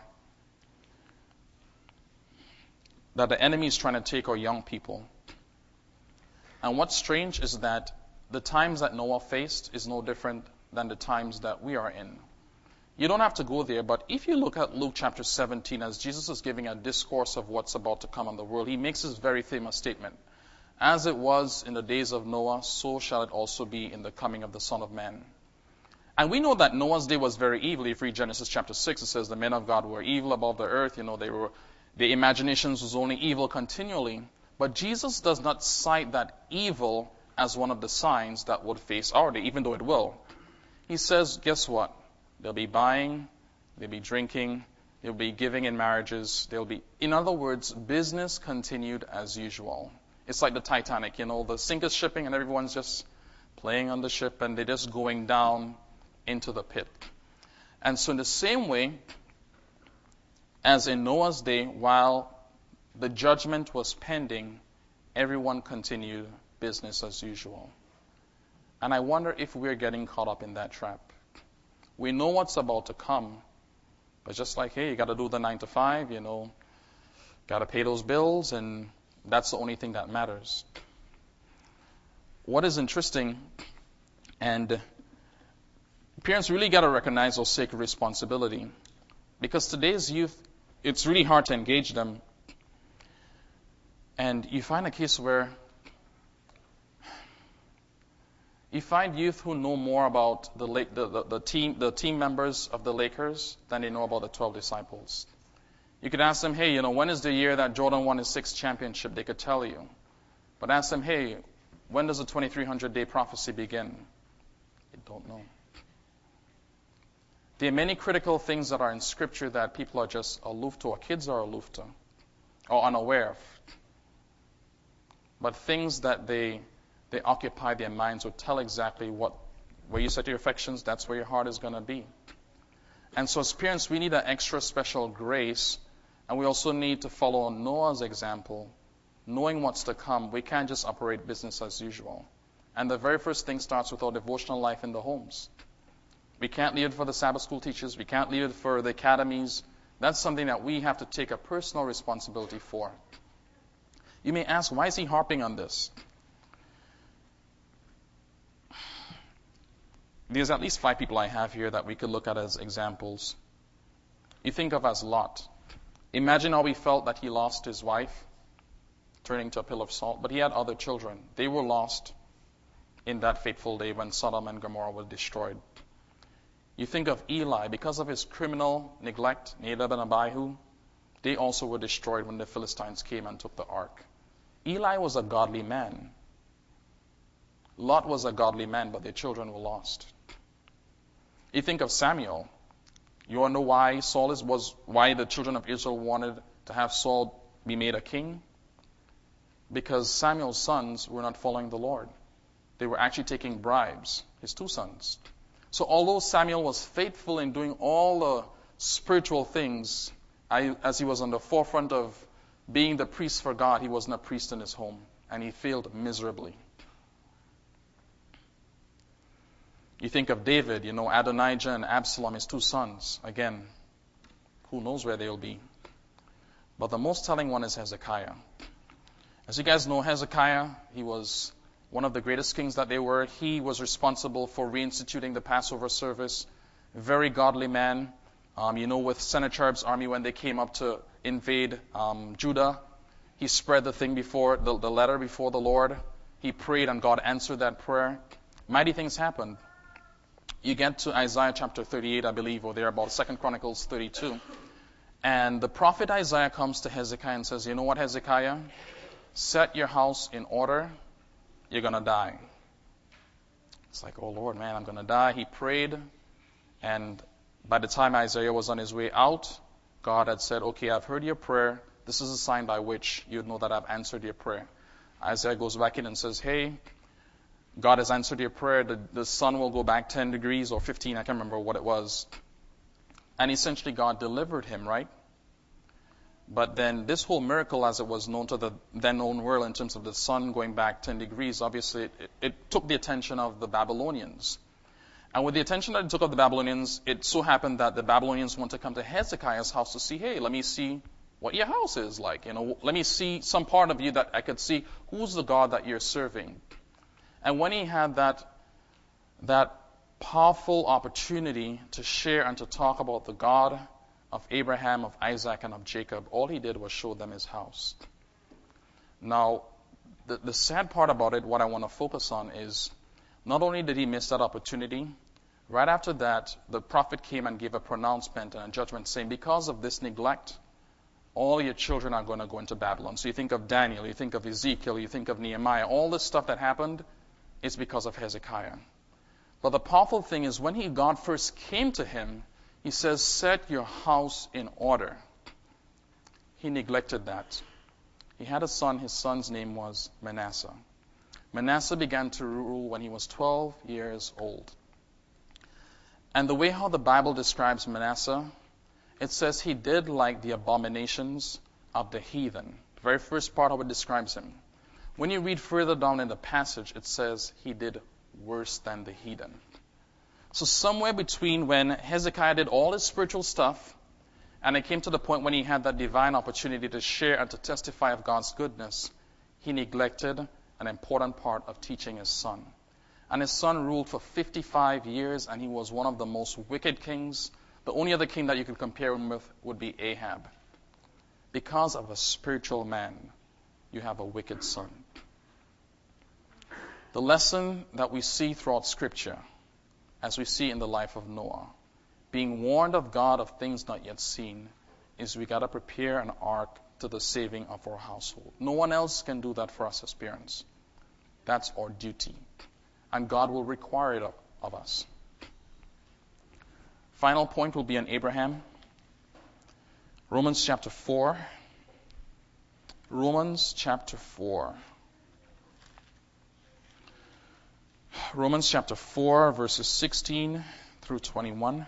that the enemy is trying to take our young people. And what's strange is that the times that Noah faced is no different than the times that we are in. You don't have to go there, but if you look at Luke chapter seventeen, as Jesus is giving a discourse of what's about to come on the world, he makes this very famous statement. As it was in the days of Noah, so shall it also be in the coming of the Son of Man. And we know that Noah's day was very evil. If you read Genesis chapter six, it says the men of God were evil above the earth. You know, they were, their imaginations was only evil continually. But Jesus does not cite that evil as one of the signs that would face our day, even though it will. He says, guess what? They'll be buying, they'll be drinking, they'll be giving in marriages, they'll be, in other words, business continued as usual. It's like the Titanic, you know, the sink is shipping and everyone's just playing on the ship and they're just going down into the pit. And so in the same way, as in Noah's day, while the judgment was pending, everyone continued business as usual. And I wonder if we're getting caught up in that trap. We know what's about to come, but just like, hey, you got to do the nine to five, you know, got to pay those bills, and that's the only thing that matters. What is interesting, and parents really got to recognize their sacred responsibility, because today's youth, it's really hard to engage them. And you find a case where you find youth who know more about the, the, the, the team the team members of the Lakers than they know about the twelve disciples. You could ask them, hey, you know, when is the year that Jordan won his sixth championship? They could tell you. But ask them, hey, when does the twenty-three hundred day prophecy begin? They don't know. There are many critical things that are in Scripture that people are just aloof to, or kids are aloof to, or unaware of. But things that they they occupy their minds will tell exactly what, where you set your affections, that's where your heart is going to be. And so as parents, we need an extra special grace, and we also need to follow Noah's example, knowing what's to come. We can't just operate business as usual. And the very first thing starts with our devotional life in the homes. We can't leave it for the Sabbath school teachers. We can't leave it for the academies. That's something that we have to take a personal responsibility for. You may ask, why is he harping on this? There's at least five people I have here that we could look at as examples. You think of as Lot. Imagine how he felt that he lost his wife, turning to a pillar of salt, but he had other children. They were lost in that fateful day when Sodom and Gomorrah were destroyed. You think of Eli. Because of his criminal neglect, Nadab and Abihu, they also were destroyed when the Philistines came and took the ark. Eli was a godly man. Lot was a godly man, but their children were lost. You think of Samuel. You all know why Saul is, was why the children of Israel wanted to have Saul be made a king? Because Samuel's sons were not following the Lord. They were actually taking bribes, his two sons. So although Samuel was faithful in doing all the spiritual things, I, as he was on the forefront of being the priest for God, he wasn't a priest in his home, and he failed miserably. You think of David, you know, Adonijah and Absalom, his two sons. Again, who knows where they'll be. But the most telling one is Hezekiah. As you guys know, Hezekiah, he was one of the greatest kings that they were. He was responsible for reinstituting the Passover service. Very godly man. Um, you know, with Sennacherib's army, when they came up to invade um, Judah, he spread the thing before, the, the letter before the Lord. He prayed and God answered that prayer. Mighty things happened. You get to Isaiah chapter thirty-eight, I believe, or thereabout, Second Chronicles thirty-two. And the prophet Isaiah comes to Hezekiah and says, you know what, Hezekiah? Set your house in order. You're going to die. It's like, oh Lord, man, I'm going to die. He prayed. And by the time Isaiah was on his way out, God had said, okay, I've heard your prayer. This is a sign by which you'd know that I've answered your prayer. Isaiah goes back in and says, hey, God has answered your prayer. The, the sun will go back ten degrees or fifteen. I can't remember what it was. And essentially God delivered him, right? But then this whole miracle, as it was known to the then known world in terms of the sun going back ten degrees, obviously it, it took the attention of the Babylonians. And with the attention that it took of the Babylonians, it so happened that the Babylonians wanted to come to Hezekiah's house to see, hey, let me see what your house is like. You know, let me see some part of you that I could see who's the God that you're serving. And when he had that, that powerful opportunity to share and to talk about the God of Abraham, of Isaac, and of Jacob, all he did was show them his house. Now, the, the sad part about it, what I want to focus on is, not only did he miss that opportunity, right after that, the prophet came and gave a pronouncement and a judgment saying, because of this neglect, all your children are going to go into Babylon. So you think of Daniel, you think of Ezekiel, you think of Nehemiah, all this stuff that happened is because of Hezekiah. But the powerful thing is when he, God first came to him, he says, set your house in order. He neglected that. He had a son, his son's name was Manasseh. Manasseh began to rule when he was twelve years old. And the way how the Bible describes Manasseh, it says he did like the abominations of the heathen. The very first part how it describes him. When you read further down in the passage, it says he did worse than the heathen. So somewhere between when Hezekiah did all his spiritual stuff, and it came to the point when he had that divine opportunity to share and to testify of God's goodness, he neglected an important part of teaching his son. And his son ruled for fifty-five years, and he was one of the most wicked kings. The only other king that you could compare him with would be Ahab. Because of a spiritual man, you have a wicked son. The lesson that we see throughout Scripture, as we see in the life of Noah, being warned of God of things not yet seen, is we got to prepare an ark to the saving of our household. No one else can do that for us as parents. That's our duty. And God will require it of, of us. Final point will be on Abraham. Romans chapter four. Romans chapter four. Romans chapter four, verses sixteen through twenty-one.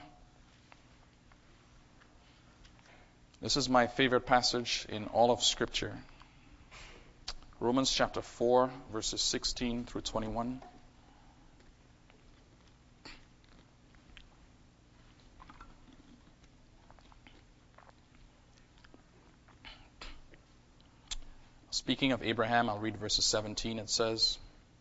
This is my favorite passage in all of Scripture. Romans chapter four, verses sixteen through twenty-one. Speaking of Abraham, I'll read verses seventeen. It says,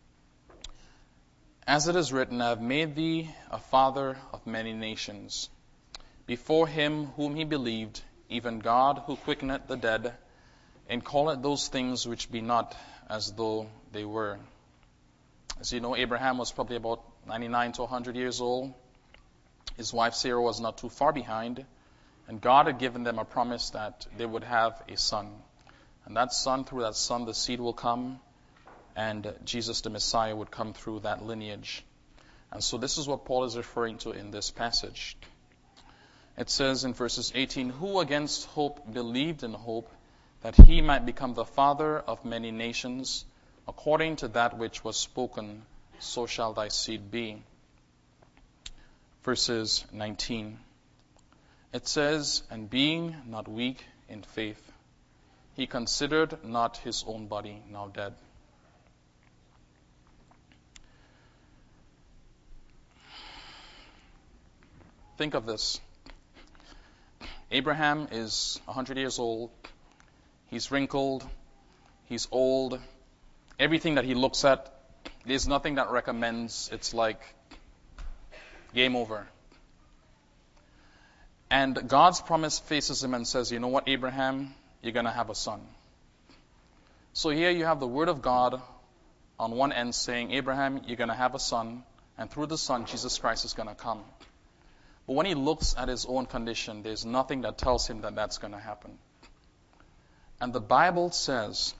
as it is written, I have made thee a father of many nations, before him whom he believed, even God who quickeneth the dead, and calleth those things which be not as though they were. As you know, Abraham was probably about ninety-nine to one hundred years old. His wife Sarah was not too far behind, and God had given them a promise that they would have a son. And that son, through that son, the seed will come, and Jesus the Messiah would come through that lineage. And so this is what Paul is referring to in this passage. It says in verses eighteen, who against hope believed in hope, that he might become the father of many nations, according to that which was spoken, so shall thy seed be. Verses nineteen. It says, and being not weak in faith, he considered not his own body now dead. Think of this. Abraham is one hundred years old. He's wrinkled. He's old. Everything that he looks at, there's nothing that recommends it's like game over. And God's promise faces him and says, you know what, Abraham, you're going to have a son. So here you have the word of God on one end saying, Abraham, you're going to have a son, and through the son, Jesus Christ is going to come. But when he looks at his own condition, there's nothing that tells him that that's going to happen. And the Bible says,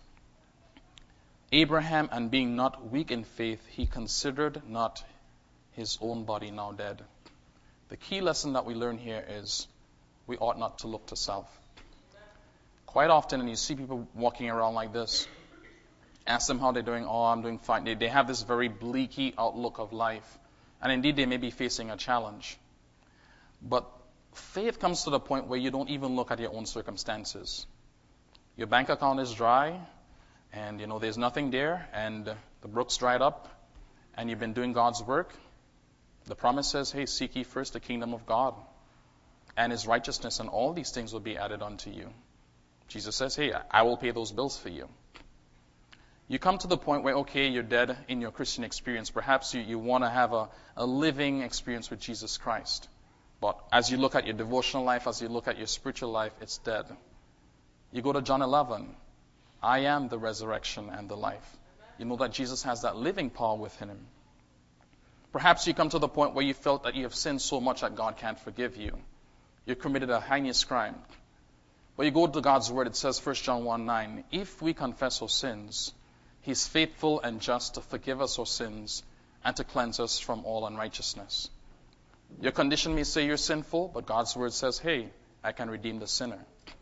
Abraham, and being not weak in faith, he considered not his own body now dead. The key lesson that we learn here is we ought not to look to self. Quite often, and you see people walking around like this, ask them how they're doing. Oh, I'm doing fine. They, they have this very bleaky outlook of life. And indeed, they may be facing a challenge. But faith comes to the point where you don't even look at your own circumstances. Your bank account is dry, and you know there's nothing there, and the brook's dried up, and you've been doing God's work. The promise says, hey, seek ye first the kingdom of God and his righteousness, and all these things will be added unto you. Jesus says, hey, I will pay those bills for you. You come to the point where, okay, you're dead in your Christian experience. Perhaps you, you want to have a, a living experience with Jesus Christ. But as you look at your devotional life, as you look at your spiritual life, it's dead. You go to John eleven. I am the resurrection and the life. You know that Jesus has that living power within him. Perhaps you come to the point where you felt that you have sinned so much that God can't forgive you. You committed a heinous crime. But you go to God's word, it says First John one nine, if we confess our sins, he's faithful and just to forgive us our sins and to cleanse us from all unrighteousness. Your condition may say you're sinful, but God's word says, hey, I can redeem the sinner.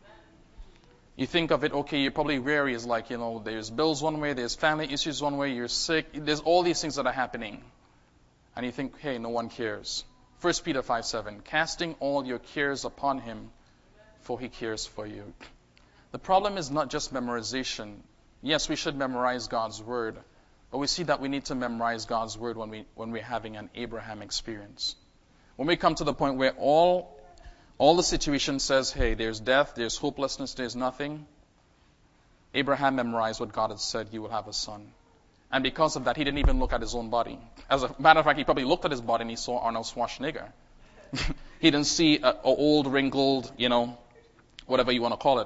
You think of it, okay, you're probably weary. It's like, you know, there's bills one way, there's family issues one way, you're sick. There's all these things that are happening. And you think, hey, no one cares. First Peter five seven, casting all your cares upon him, for he cares for you. The problem is not just memorization. Yes, we should memorize God's word, but we see that we need to memorize God's word when, we, when we're having an Abraham experience. When we come to the point where all, all the situation says, hey, there's death, there's hopelessness, there's nothing, Abraham memorized what God had said, you will have a son. And because of that, he didn't even look at his own body. As a matter of fact, he probably looked at his body and he saw Arnold Schwarzenegger. He didn't see an old, wrinkled, you know, whatever you want to call it.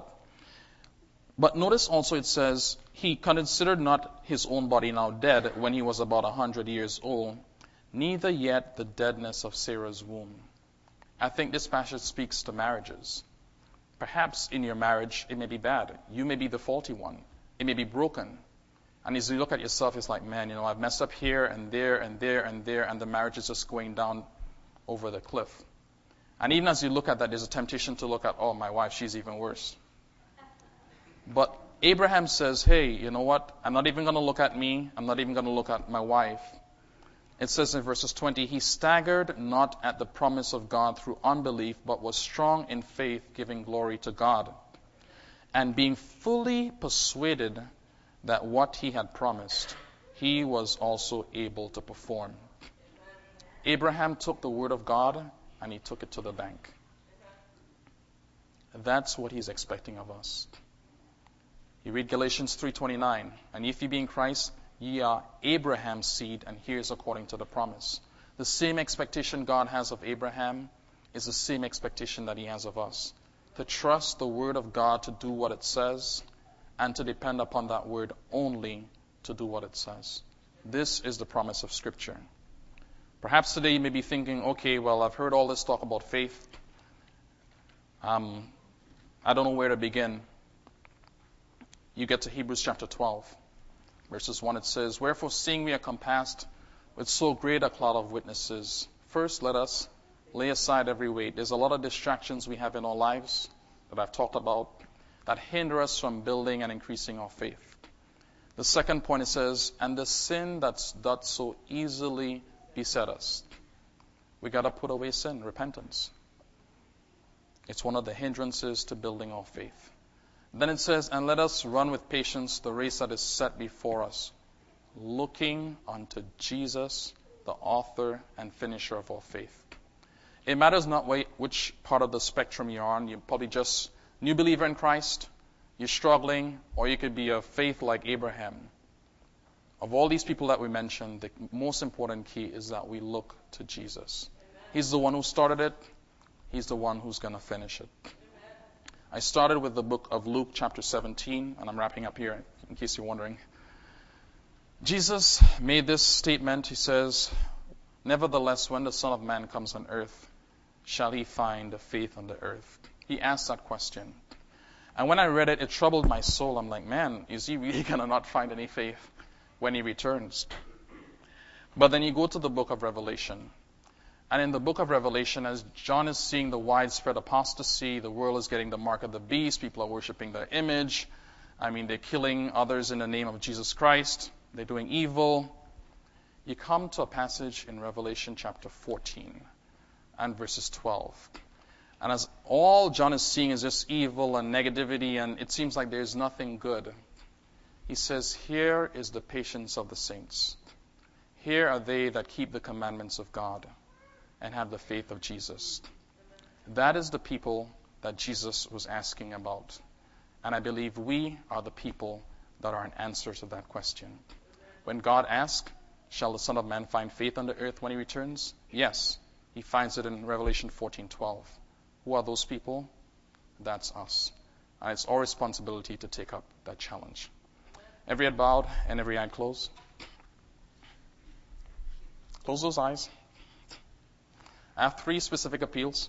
But notice also it says, he considered not his own body now dead when he was about a hundred years old, neither yet the deadness of Sarah's womb. I think this passage speaks to marriages. Perhaps in your marriage, it may be bad. You may be the faulty one. It may be broken. And as you look at yourself, it's like, man, you know, I've messed up here and there and there and there, and the marriage is just going down over the cliff. And even as you look at that, there's a temptation to look at, oh, my wife, she's even worse. But Abraham says, hey, you know what? I'm not even going to look at me. I'm not even going to look at my wife. It says in verses twenty, he staggered not at the promise of God through unbelief, but was strong in faith, giving glory to God, and being fully persuaded that what he had promised, he was also able to perform. Abraham took the word of God and he took it to the bank. That's what he's expecting of us. You read Galatians three twenty-nine, and if ye be in Christ, ye are Abraham's seed, and here's according to the promise. The same expectation God has of Abraham is the same expectation that he has of us. To trust the word of God to do what it says, and to depend upon that word only to do what it says. This is the promise of Scripture. Perhaps today you may be thinking, okay, well, I've heard all this talk about faith. Um, I don't know where to begin. You get to Hebrews chapter twelve. Verses one, it says, wherefore seeing we are compassed with so great a cloud of witnesses, first let us lay aside every weight. There's a lot of distractions we have in our lives that I've talked about that hinder us from building and increasing our faith. The second point, it says, and the sin that's doth so easily beset us. We got to put away sin, repentance. It's one of the hindrances to building our faith. Then it says, and let us run with patience the race that is set before us, looking unto Jesus, the author and finisher of our faith. It matters not which part of the spectrum you're on. You're probably just a new believer in Christ, you're struggling, or you could be of faith like Abraham. Of all these people that we mentioned, the most important key is that we look to Jesus. He's the one who started it. He's the one who's going to finish it. I started with the book of Luke chapter seventeen, and I'm wrapping up here in case you're wondering. Jesus made this statement. He says, nevertheless, when the Son of Man comes on earth, shall he find faith on the earth? He asked that question. And when I read it, it troubled my soul. I'm like, man, is he really going to not find any faith when he returns? But then you go to the book of Revelation. And in the book of Revelation, as John is seeing the widespread apostasy, the world is getting the mark of the beast, people are worshiping the image. I mean, they're killing others in the name of Jesus Christ. They're doing evil. You come to a passage in Revelation chapter fourteen and verses twelve. And as all John is seeing is just evil and negativity, and it seems like there's nothing good, he says, here is the patience of the saints. Here are they that keep the commandments of God and have the faith of Jesus. That is the people that Jesus was asking about. And I believe we are the people that are an answer to that question. When God asks, shall the Son of Man find faith on the earth when he returns? Yes, he finds it in Revelation fourteen twelve. Who are those people? That's us. And it's our responsibility to take up that challenge. Every head bowed and every eye closed. Close those eyes. I have three specific appeals.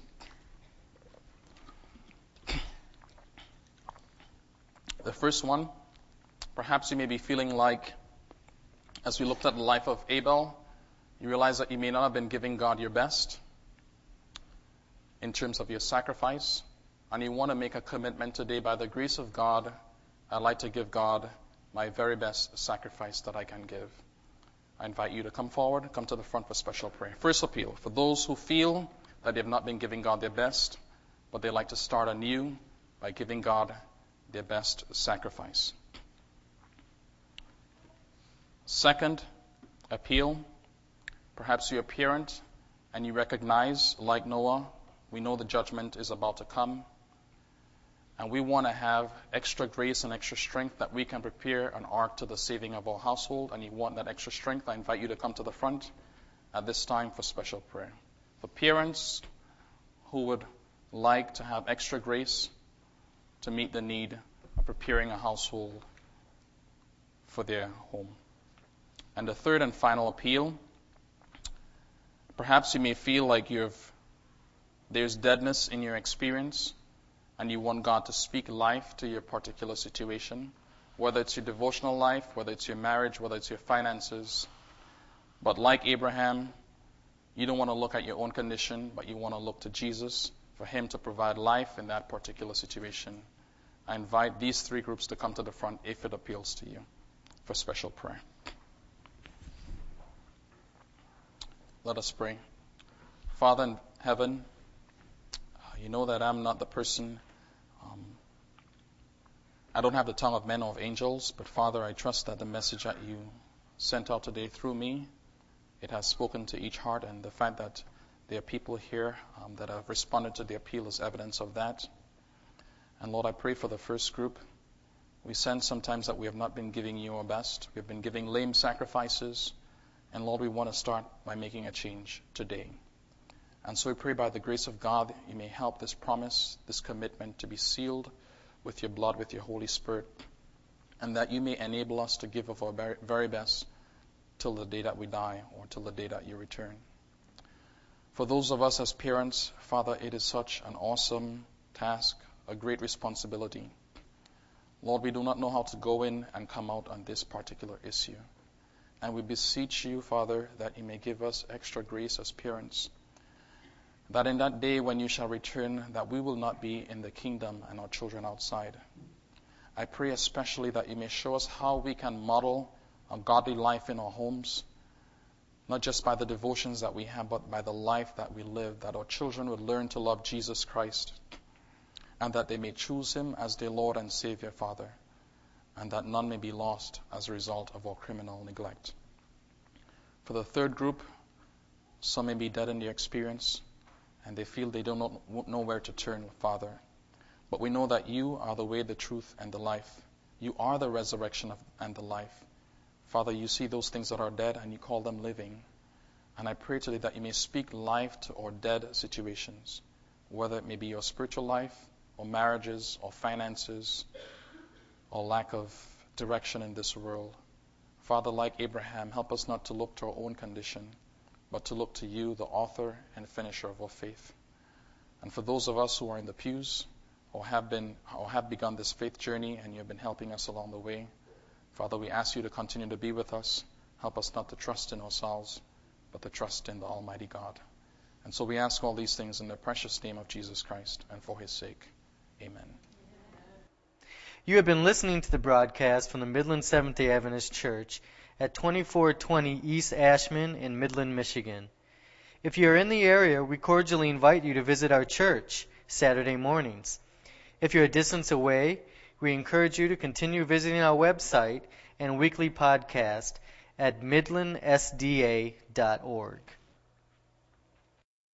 The first one, perhaps you may be feeling like, as we looked at the life of Abel, you realize that you may not have been giving God your best in terms of your sacrifice, and you want to make a commitment today. By the grace of God, I'd like to give God my very best sacrifice that I can give. I invite you to come forward, come to the front for special prayer. First appeal, for those who feel that they have not been giving God their best, but they like to start anew by giving God their best sacrifice. Second appeal, perhaps you're a parent and you recognize, like Noah, we know the judgment is about to come, and we want to have extra grace and extra strength that we can prepare an ark to the saving of our household, and you want that extra strength, I invite you to come to the front at this time for special prayer. For parents who would like to have extra grace to meet the need of preparing a household for their home. And the third and final appeal, perhaps you may feel like you've there's deadness in your experience, and you want God to speak life to your particular situation, whether it's your devotional life, whether it's your marriage, whether it's your finances. But like Abraham, you don't want to look at your own condition, but you want to look to Jesus for him to provide life in that particular situation. I invite these three groups to come to the front if it appeals to you for special prayer. Let us pray. Father in heaven, you know that I'm not the person, um, I don't have the tongue of men or of angels, but Father, I trust that the message that you sent out today through me, it has spoken to each heart, and the fact that there are people here um, that have responded to the appeal is evidence of that. And Lord, I pray for the first group. We sense sometimes that we have not been giving you our best. We've been giving lame sacrifices, and Lord, we want to start by making a change today. And so we pray by the grace of God, you may help this promise, this commitment to be sealed with your blood, with your Holy Spirit, and that you may enable us to give of our very best till the day that we die or till the day that you return. For those of us as parents, Father, it is such an awesome task, a great responsibility. Lord, we do not know how to go in and come out on this particular issue. And we beseech you, Father, that you may give us extra grace as parents, that in that day when you shall return, that we will not be in the kingdom and our children outside. I pray especially that you may show us how we can model a godly life in our homes, not just by the devotions that we have, but by the life that we live, that our children would learn to love Jesus Christ, and that they may choose him as their Lord and Savior, Father, and that none may be lost as a result of our criminal neglect. For the third group, some may be dead in their experience, and they feel they don't know where to turn, Father. But we know that you are the way, the truth, and the life. You are the resurrection of, and the life. Father, you see those things that are dead, and you call them living. And I pray today that you may speak life to our dead situations, whether it may be your spiritual life, or marriages, or finances, or lack of direction in this world. Father, like Abraham, help us not to look to our own condition, but to look to you, the author and finisher of our faith. And for those of us who are in the pews, or have been, or have begun this faith journey, and you have been helping us along the way, Father, we ask you to continue to be with us. Help us not to trust in ourselves, but to trust in the Almighty God. And so we ask all these things in the precious name of Jesus Christ, and for his sake. Amen. You have been listening to the broadcast from the Midland Seventh-day Adventist Church at twenty-four twenty East Ashman in Midland, Michigan. If you are in the area, we cordially invite you to visit our church Saturday mornings. If you're a distance away, we encourage you to continue visiting our website and weekly podcast at midland s d a dot org.